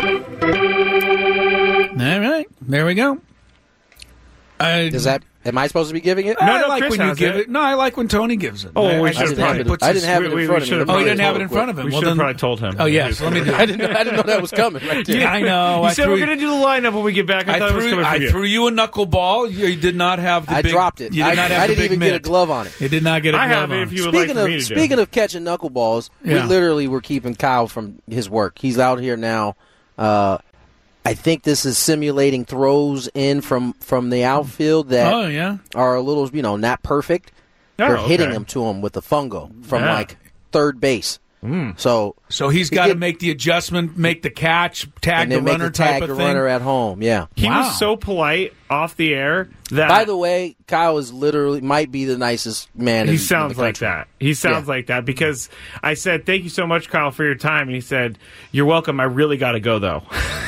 S3: All right, there we go.
S4: Am I supposed to be giving it?
S3: No, I like Chris when you give it. No, I like when Tony gives it.
S5: Oh,
S4: I didn't have it in front of me.
S3: Oh, you didn't have it in front of him.
S5: We should have probably told him.
S3: Oh, yes. Let me do it.
S4: I didn't know that was coming right there.
S3: Yeah, I know.
S5: You said we're going to do the lineup when we get back. I thought it was coming from you.
S3: I threw you a knuckleball. You did not have the big...
S4: I dropped it. I didn't even get a glove on it.
S3: You did not get a glove on it.
S5: I have it if you would like for me to do.
S4: Speaking of catching knuckleballs, we literally were keeping Kyle from his work. He's out here now. I think this is simulating throws in from the outfield that are a little, not perfect. They're hitting them to him with the fungo from third base. So
S3: he's got to make the adjustment, make the catch, tag the runner type of thing.
S4: Tag the runner at home, yeah.
S5: He was so polite off the air that...
S4: By the way, Kyle is might be the nicest man in the country.
S5: He sounds like that. He sounds like that because I said, thank you so much, Kyle, for your time. And he said, you're welcome. I really got to go, though.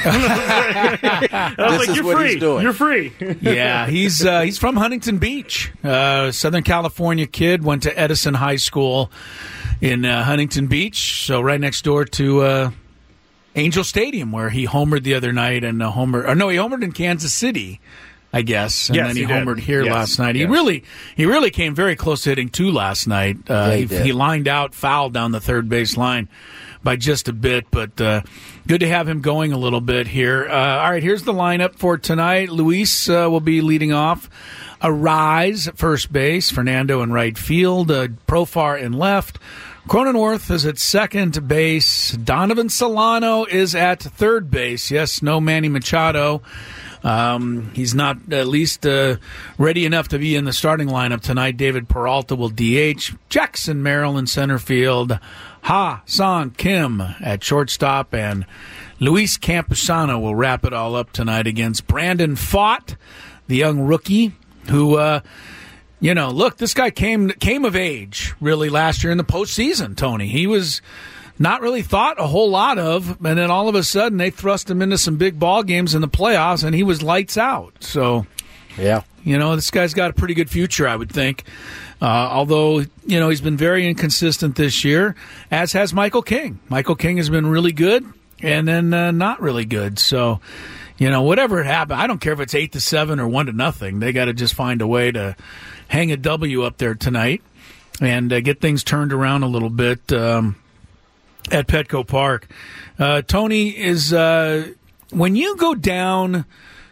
S5: I was like, you're free. You're free.
S3: Yeah, he's from Huntington Beach, Southern California kid, went to Edison High School in Huntington Beach, so right next door to Angel Stadium, where he homered the other night, and he homered in Kansas City, I guess, and then he homered here last night. He really came very close to hitting 2 last night. He lined out foul down the third base line by just a bit, but good to have him going a little bit here. All right, here's the lineup for tonight. Luis will be leading off. Arise at first base, Fernando in right field, Profar in left. Cronenworth is at second base. Donovan Solano is at third base. Yes, no Manny Machado. He's not at least ready enough to be in the starting lineup tonight. David Peralta will DH. Jackson Merrill in center field. Ha-Sang Kim at shortstop. And Luis Campusano will wrap it all up tonight against Brandon Pfaadt, the young rookie who, look, this guy came of age really last year in the postseason, Tony. He was not really thought a whole lot of, and then all of a sudden they thrust him into some big ball games in the playoffs, and he was lights out. So,
S4: yeah,
S3: this guy's got a pretty good future, I would think. Although, he's been very inconsistent this year, as has Michael King. Michael King has been really good and then not really good. So, whatever it happened, I don't care if it's 8-7 or 1-0. They got to just find a way to hang a W up there tonight and get things turned around a little bit at Petco Park. Tony, is when you go down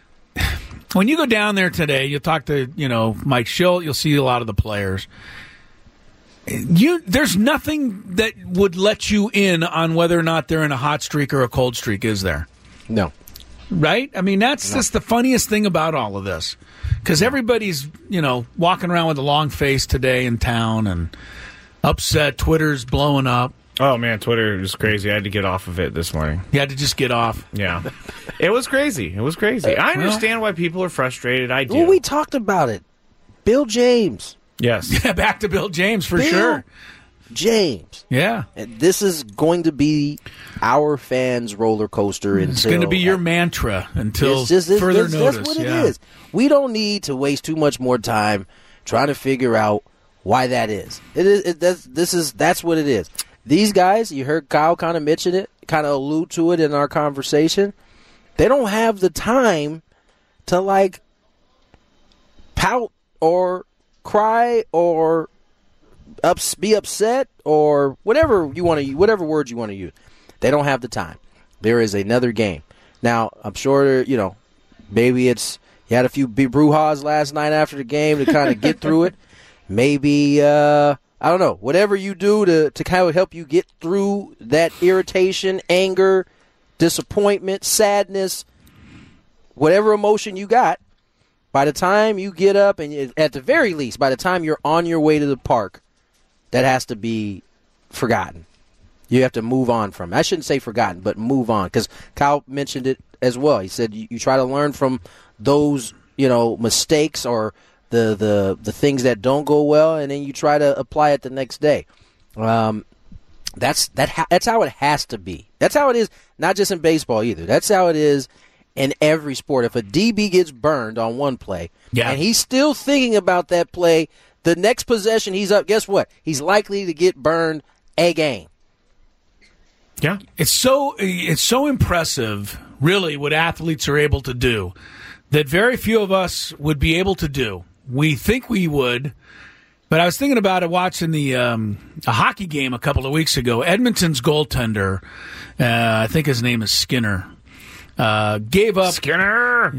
S3: there today, you'll talk to Mike Schilt. You'll see a lot of the players. There's nothing that would let you in on whether or not they're in a hot streak or a cold streak, is there?
S4: No.
S3: Right? I mean, that's just the funniest thing about all of this. Because everybody's, walking around with a long face today in town and upset. Twitter's blowing up.
S5: Oh, man, Twitter is crazy. I had to get off of it this morning.
S3: You had to just get off.
S5: Yeah. It was crazy. I understand why people are frustrated. I do.
S4: Well, we talked about it. Bill James.
S5: Yes.
S3: Yeah, back to Bill James for sure.
S4: James.
S3: Yeah.
S4: And this is going to be our fans' roller coaster.
S3: It's going to be your mantra until further notice.
S4: That's what it is. We don't need to waste too much more time trying to figure out why that is. That's what it is. These guys, you heard Kyle kind of mention it, kind of allude to it in our conversation. They don't have the time to pout or cry or be upset or whatever you want to use, whatever words you want to use. They don't have the time. There is another game. Now, I'm sure, maybe you had a few brouhahas last night after the game to kind of get through it. Maybe, I don't know, whatever you do to kind of help you get through that irritation, anger, disappointment, sadness, whatever emotion you got, by the time you get up and at the very least, by the time you're on your way to the park, that has to be forgotten. You have to move on from it. I shouldn't say forgotten, but move on. Because Kyle mentioned it as well. He said you try to learn from those, mistakes or the things that don't go well, and then you try to apply it the next day. That's how it has to be. That's how it is, not just in baseball either. That's how it is in every sport. If a DB gets burned on one play, and he's still thinking about that play, the next possession he's up, guess what? He's likely to get burned again.
S3: Yeah. It's so impressive, really, what athletes are able to do that very few of us would be able to do. We think we would, but I was thinking about it watching a hockey game a couple of weeks ago. Edmonton's goaltender, I think his name is Skinner, gave up. Skinner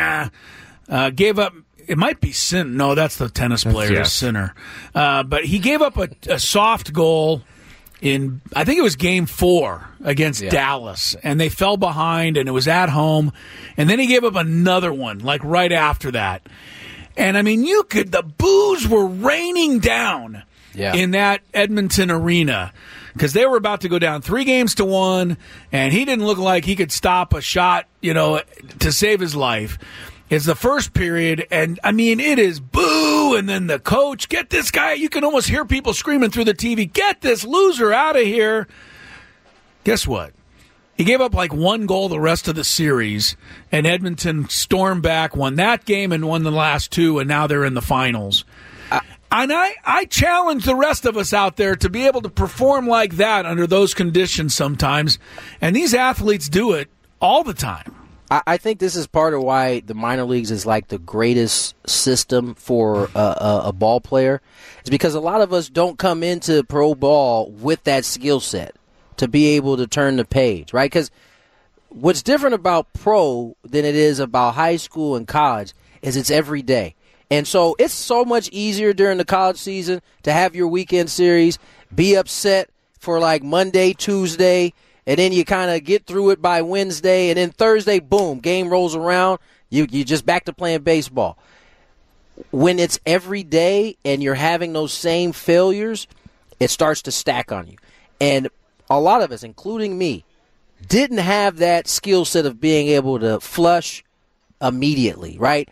S3: gave up. It might be Sin. No, that's the tennis player, yes. Sinner. But he gave up a soft goal in, I think it was Game 4 against Dallas, and they fell behind, and it was at home, and then he gave up another one, right after that. And, I mean, the boos were raining down in that Edmonton arena because they were about to go down 3-1, and he didn't look like he could stop a shot, to save his life. It's the first period, and, I mean, it is boo, and then the coach, get this guy. You can almost hear people screaming through the TV, get this loser out of here. Guess what? He gave up one goal the rest of the series, and Edmonton stormed back, won that game, and won the last two, and now they're in the finals. And I challenge the rest of us out there to be able to perform like that under those conditions sometimes, and these athletes do it all the time.
S4: I think this is part of why the minor leagues is the greatest system for a ball player. It's because a lot of us don't come into pro ball with that skill set to be able to turn the page, right? Because what's different about pro than it is about high school and college is it's every day. And so it's so much easier during the college season to have your weekend series, be upset for Monday, Tuesday, and then you kind of get through it by Wednesday, and then Thursday, boom, game rolls around. You just back to playing baseball. When it's every day and you're having those same failures, it starts to stack on you. And a lot of us, including me, didn't have that skill set of being able to flush immediately, right?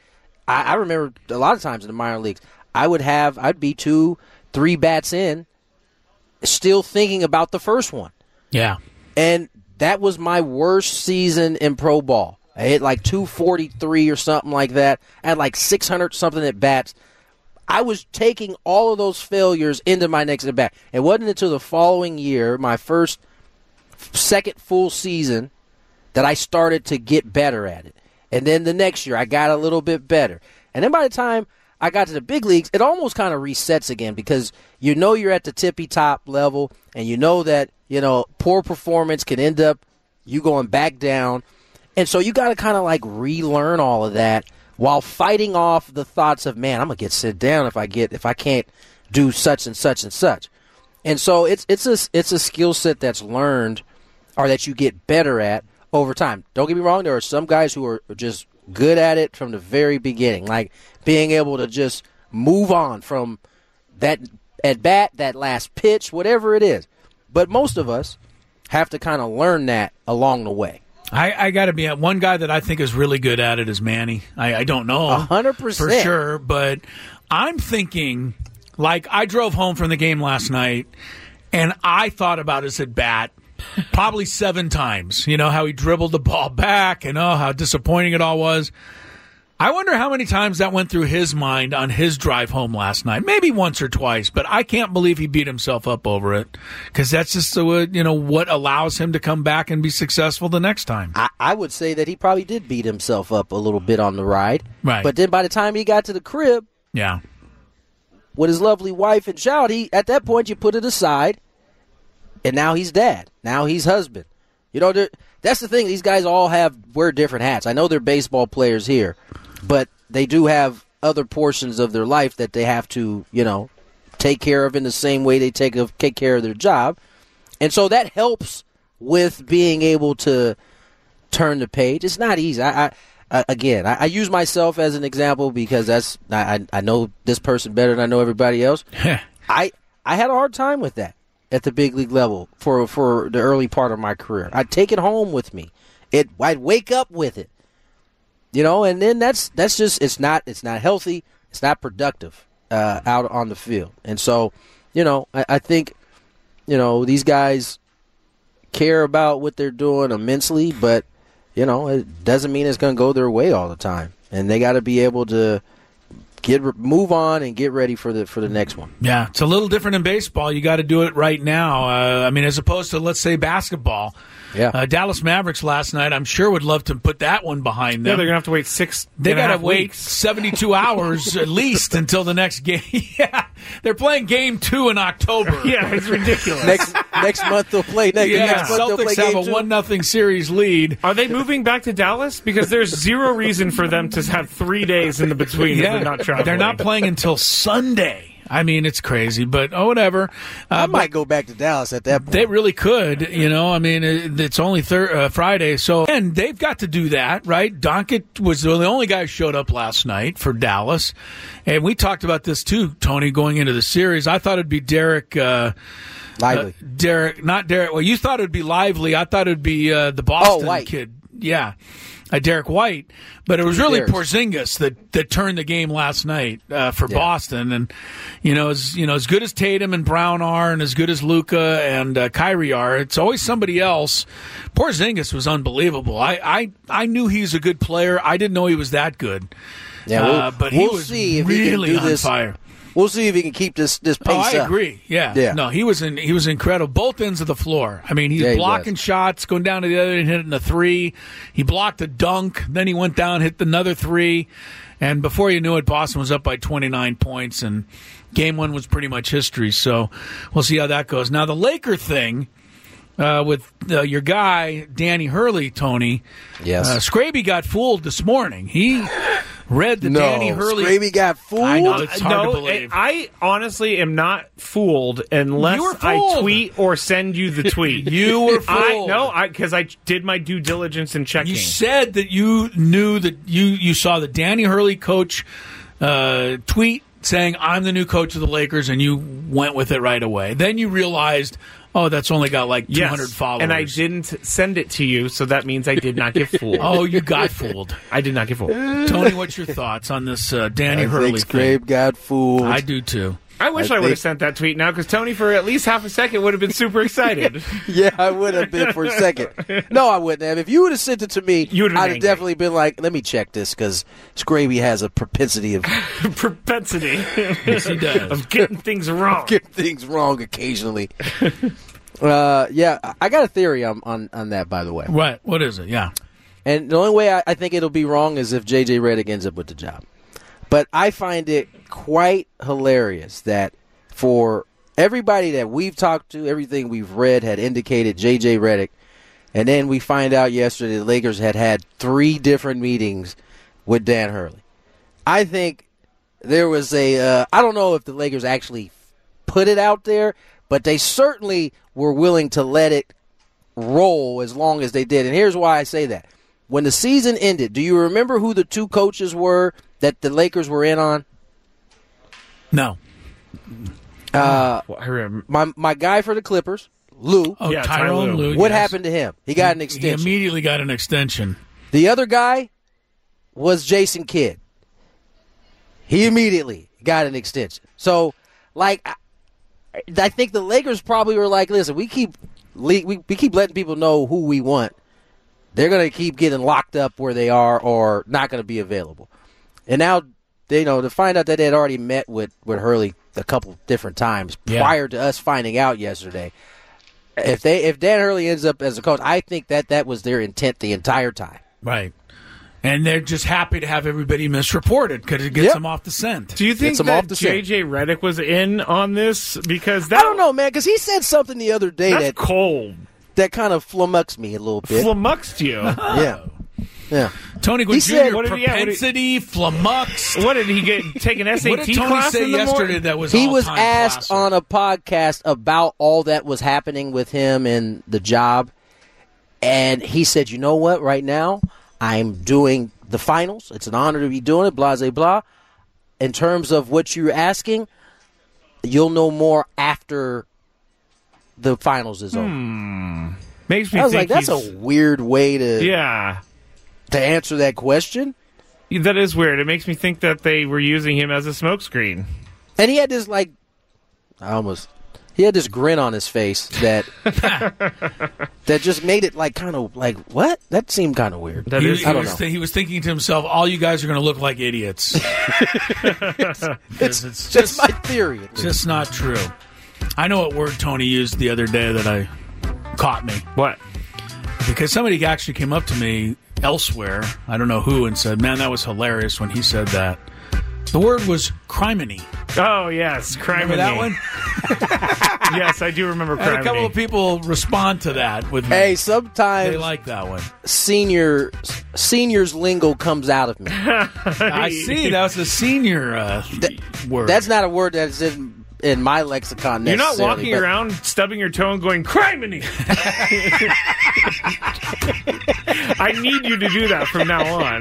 S4: I remember a lot of times in the minor leagues, I'd be 2-3 bats in, still thinking about the first one.
S3: Yeah.
S4: And that was my worst season in pro ball. I hit like 243 or something like that. I had like 600 something at bats. I was taking all of those failures into my next at bat. It wasn't until the following year, my second full season, that I started to get better at it. And then the next year, I got a little bit better. And then by the time I got to the big leagues, it almost kind of resets again because you know you're at the tippy top level and you know that, poor performance can end up you going back down. And so you got to kind of like relearn all of that while fighting off the thoughts of, man, I'm going to get sit down if I can't do such and such and such. And so it's a skill set that's learned or that you get better at over time. Don't get me wrong, there are some guys who are just good at it from the very beginning, like being able to just move on from that at bat, that last pitch, whatever it is. But most of us have to kind of learn that along the way.
S3: I got to be at one guy that I think is really good at it is Manny. I don't know
S4: 100%
S3: for sure, but I'm thinking, like, I drove home from the game last night and I thought about his at bat probably 7 times. You know, how he dribbled the ball back and how disappointing it all was. I wonder how many times that went through his mind on his drive home last night. Maybe once or twice, but I can't believe he beat himself up over it because that's just what allows him to come back and be successful the next time.
S4: I would say that he probably did beat himself up a little bit on the ride.
S3: Right.
S4: But then by the time he got to the crib,
S3: yeah,
S4: with his lovely wife and child, at that point you put it aside, and now he's dad. Now he's husband. That's the thing. These guys all wear different hats. I know they're baseball players here, but they do have other portions of their life that they have to, take care of in the same way they take care of their job. And so that helps with being able to turn the page. It's not easy. I use myself as an example because I know this person better than I know everybody else. I had a hard time with that at the big league level for the early part of my career. I'd take it home with me. I'd wake up with it. And then that's just it's not healthy, it's not productive out on the field. And so, I think, these guys care about what they're doing immensely, but it doesn't mean it's going to go their way all the time. And they got to be able to move on and get ready for the next one.
S3: Yeah, it's a little different in baseball. You got to do it right now. As opposed to, let's say, basketball.
S4: Yeah.
S3: Dallas Mavericks last night, I'm sure would love to put that one behind them.
S5: Yeah, they're going to have to wait 6
S3: They got to wait
S5: weeks.
S3: 72 hours at least until the next game. Yeah, they're playing game 2 in October.
S5: Yeah, it's ridiculous.
S4: Next month they'll play. Next month they'll play
S3: Celtics have a
S4: 1-0
S3: series lead.
S5: Are they moving back to Dallas? Because there's zero reason for them to have 3 days in the between if they're not traveling.
S3: They're not playing until Sunday. It's crazy, but whatever.
S4: I might go back to Dallas at that point.
S3: They really could, it's only Friday, and they've got to do that, right? Doncic was the only guy who showed up last night for Dallas, and we talked about this too, Tony, going into the series. I thought it'd be Derek
S4: Lively.
S3: Not Derek. Well, you thought it'd be Lively. I thought it'd be the Boston kid. Yeah. Derek White, but it was really Porzingis that turned the game last night for Boston. And as good as Tatum and Brown are, and as good as Luka and Kyrie are, it's always somebody else. Porzingis was unbelievable. I knew he's a good player. I didn't know he was that good.
S4: Yeah,
S3: but he was really on fire.
S4: We'll see if he can keep this pace up.
S3: I agree. Yeah. No, he was incredible. Both ends of the floor. He's blocking shots, going down to the other end, hitting a 3. He blocked a dunk. Then he went down, hit another 3. And before you knew it, Boston was up by 29 points. And game 1 was pretty much history. So we'll see how that goes. Now, the Laker thing with your guy, Danny Hurley, Tony.
S4: Yes.
S3: Scraby got fooled this morning. He read the Danny Hurley.
S4: Scraby got fooled?
S3: I know, it's hard to believe.
S5: I honestly am not fooled unless I tweet or send you the tweet.
S3: You were fooled.
S5: Because I did my due diligence in checking.
S3: You said that you knew that you saw the Danny Hurley coach tweet saying, I'm the new coach of the Lakers, and you went with it right away. Then you realized, Oh, that's only got like 200 followers.
S5: And I didn't send it to you, so that means I did not get fooled.
S3: Oh, you got fooled.
S5: I did not get fooled.
S3: Tony, what's your thoughts on this Danny Hurley thing?
S4: Grabe got fooled.
S3: I do too.
S5: I wish I would have sent that tweet now, because Tony, for at least half a second, would have been super excited.
S4: Yeah, I would have been for a second. No, I wouldn't have. If you would have sent it to me, I'd have definitely been like, let me check this, because Scraby has a propensity of...
S3: Yes, he does.
S5: Of getting things wrong.
S4: Getting things wrong occasionally. Yeah, I got a theory on that, by the way.
S3: What is it? Yeah.
S4: And the only way I think it'll be wrong is if J.J. Redick ends up with the job. But I find it quite hilarious that for everybody that we've talked to, everything we've read had indicated J.J. Redick, and then we find out yesterday the Lakers had 3 different meetings with Dan Hurley. I think there was I don't know if the Lakers actually put it out there, but they certainly were willing to let it roll as long as they did. And here's why I say that. When the season ended, do you remember who the 2 coaches were that the Lakers were in on?
S3: No.
S5: I remember.
S4: My guy for the Clippers, Lou.
S3: Oh, yeah, Tyronn Lue.
S4: What happened to him? He got an extension.
S3: He immediately got an extension.
S4: The other guy was Jason Kidd. He immediately got an extension. So, like, I think the Lakers probably were like, listen, we keep letting people know who we want. They're going to keep getting locked up where they are or not going to be available. And now, to find out that they had already met with Hurley a couple different times prior to us finding out yesterday. If Dan Hurley ends up as a coach, I think that was their intent the entire time.
S3: Right. And they're just happy to have everybody misreported because it gets them off the scent.
S5: Do you think that J.J. Redick was in on this? Because
S4: I don't know, man, because he said something the other day
S5: that's cold.
S4: That kind of flummoxed me a little bit.
S5: Flummoxed you?
S4: Yeah.
S3: Tony Gwynn Jr., propensity, flummoxed.
S5: What did he get? Take an SAT
S3: what did Tony
S5: class
S3: say yesterday that was
S4: he was asked on a podcast about all that was happening with him and the job, and he said, you know what, right now, I'm doing the finals. It's an honor to be doing it, blah, blah, blah. In terms of what you're asking, you'll know more after the finals is over.
S5: Makes me
S4: I was
S5: think
S4: like, that's a weird way to answer that question.
S5: That is weird. It makes me think that they were using him as a smokescreen.
S4: And he had this, he had this grin on his face that that just made it kind of like, what? That seemed kind of weird.
S3: I don't know. He was thinking to himself, all you guys are going to look like idiots.
S4: It's just my theory.
S3: It's just not true. I know what word Tony used the other day that caught me.
S5: What?
S3: Because somebody actually came up to me elsewhere, I don't know who, and said, man, that was hilarious when he said that. The word was criminy.
S5: Oh, yes, criminy.
S3: Remember that one?
S5: Yes, I do remember criminy.
S3: And a couple of people respond to that with me.
S4: Hey, sometimes
S3: they like that one.
S4: Senior's lingo comes out of me.
S3: I see. That was a senior word.
S4: That's not a word that's in my lexicon necessarily.
S5: You're not walking around stubbing your toe and going, criminy! I need you to do that from now on.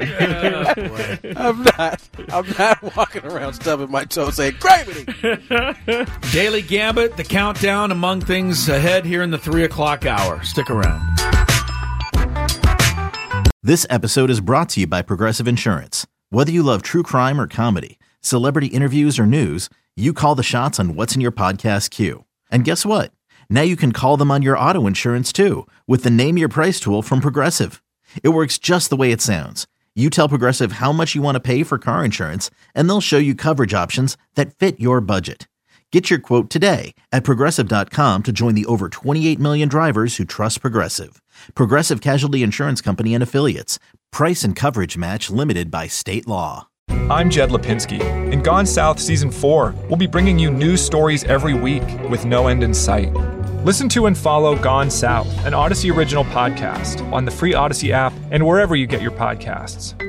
S4: I'm not walking around stubbing my toe saying, criminy!
S3: Daily Gambit, the countdown among things ahead here in the 3 o'clock hour. Stick around.
S1: This episode is brought to you by Progressive Insurance. Whether you love true crime or comedy, celebrity interviews or news, you call the shots on what's in your podcast queue. And guess what? Now you can call them on your auto insurance too with the Name Your Price tool from Progressive. It works just the way it sounds. You tell Progressive how much you want to pay for car insurance, and they'll show you coverage options that fit your budget. Get your quote today at Progressive.com to join the over 28 million drivers who trust Progressive. Progressive Casualty Insurance Company and Affiliates. Price and coverage match limited by state law.
S2: I'm Jed Lipinski. In Gone South Season 4, we'll be bringing you news stories every week with no end in sight. Listen to and follow Gone South, an Odyssey original podcast, on the free Odyssey app and wherever you get your podcasts.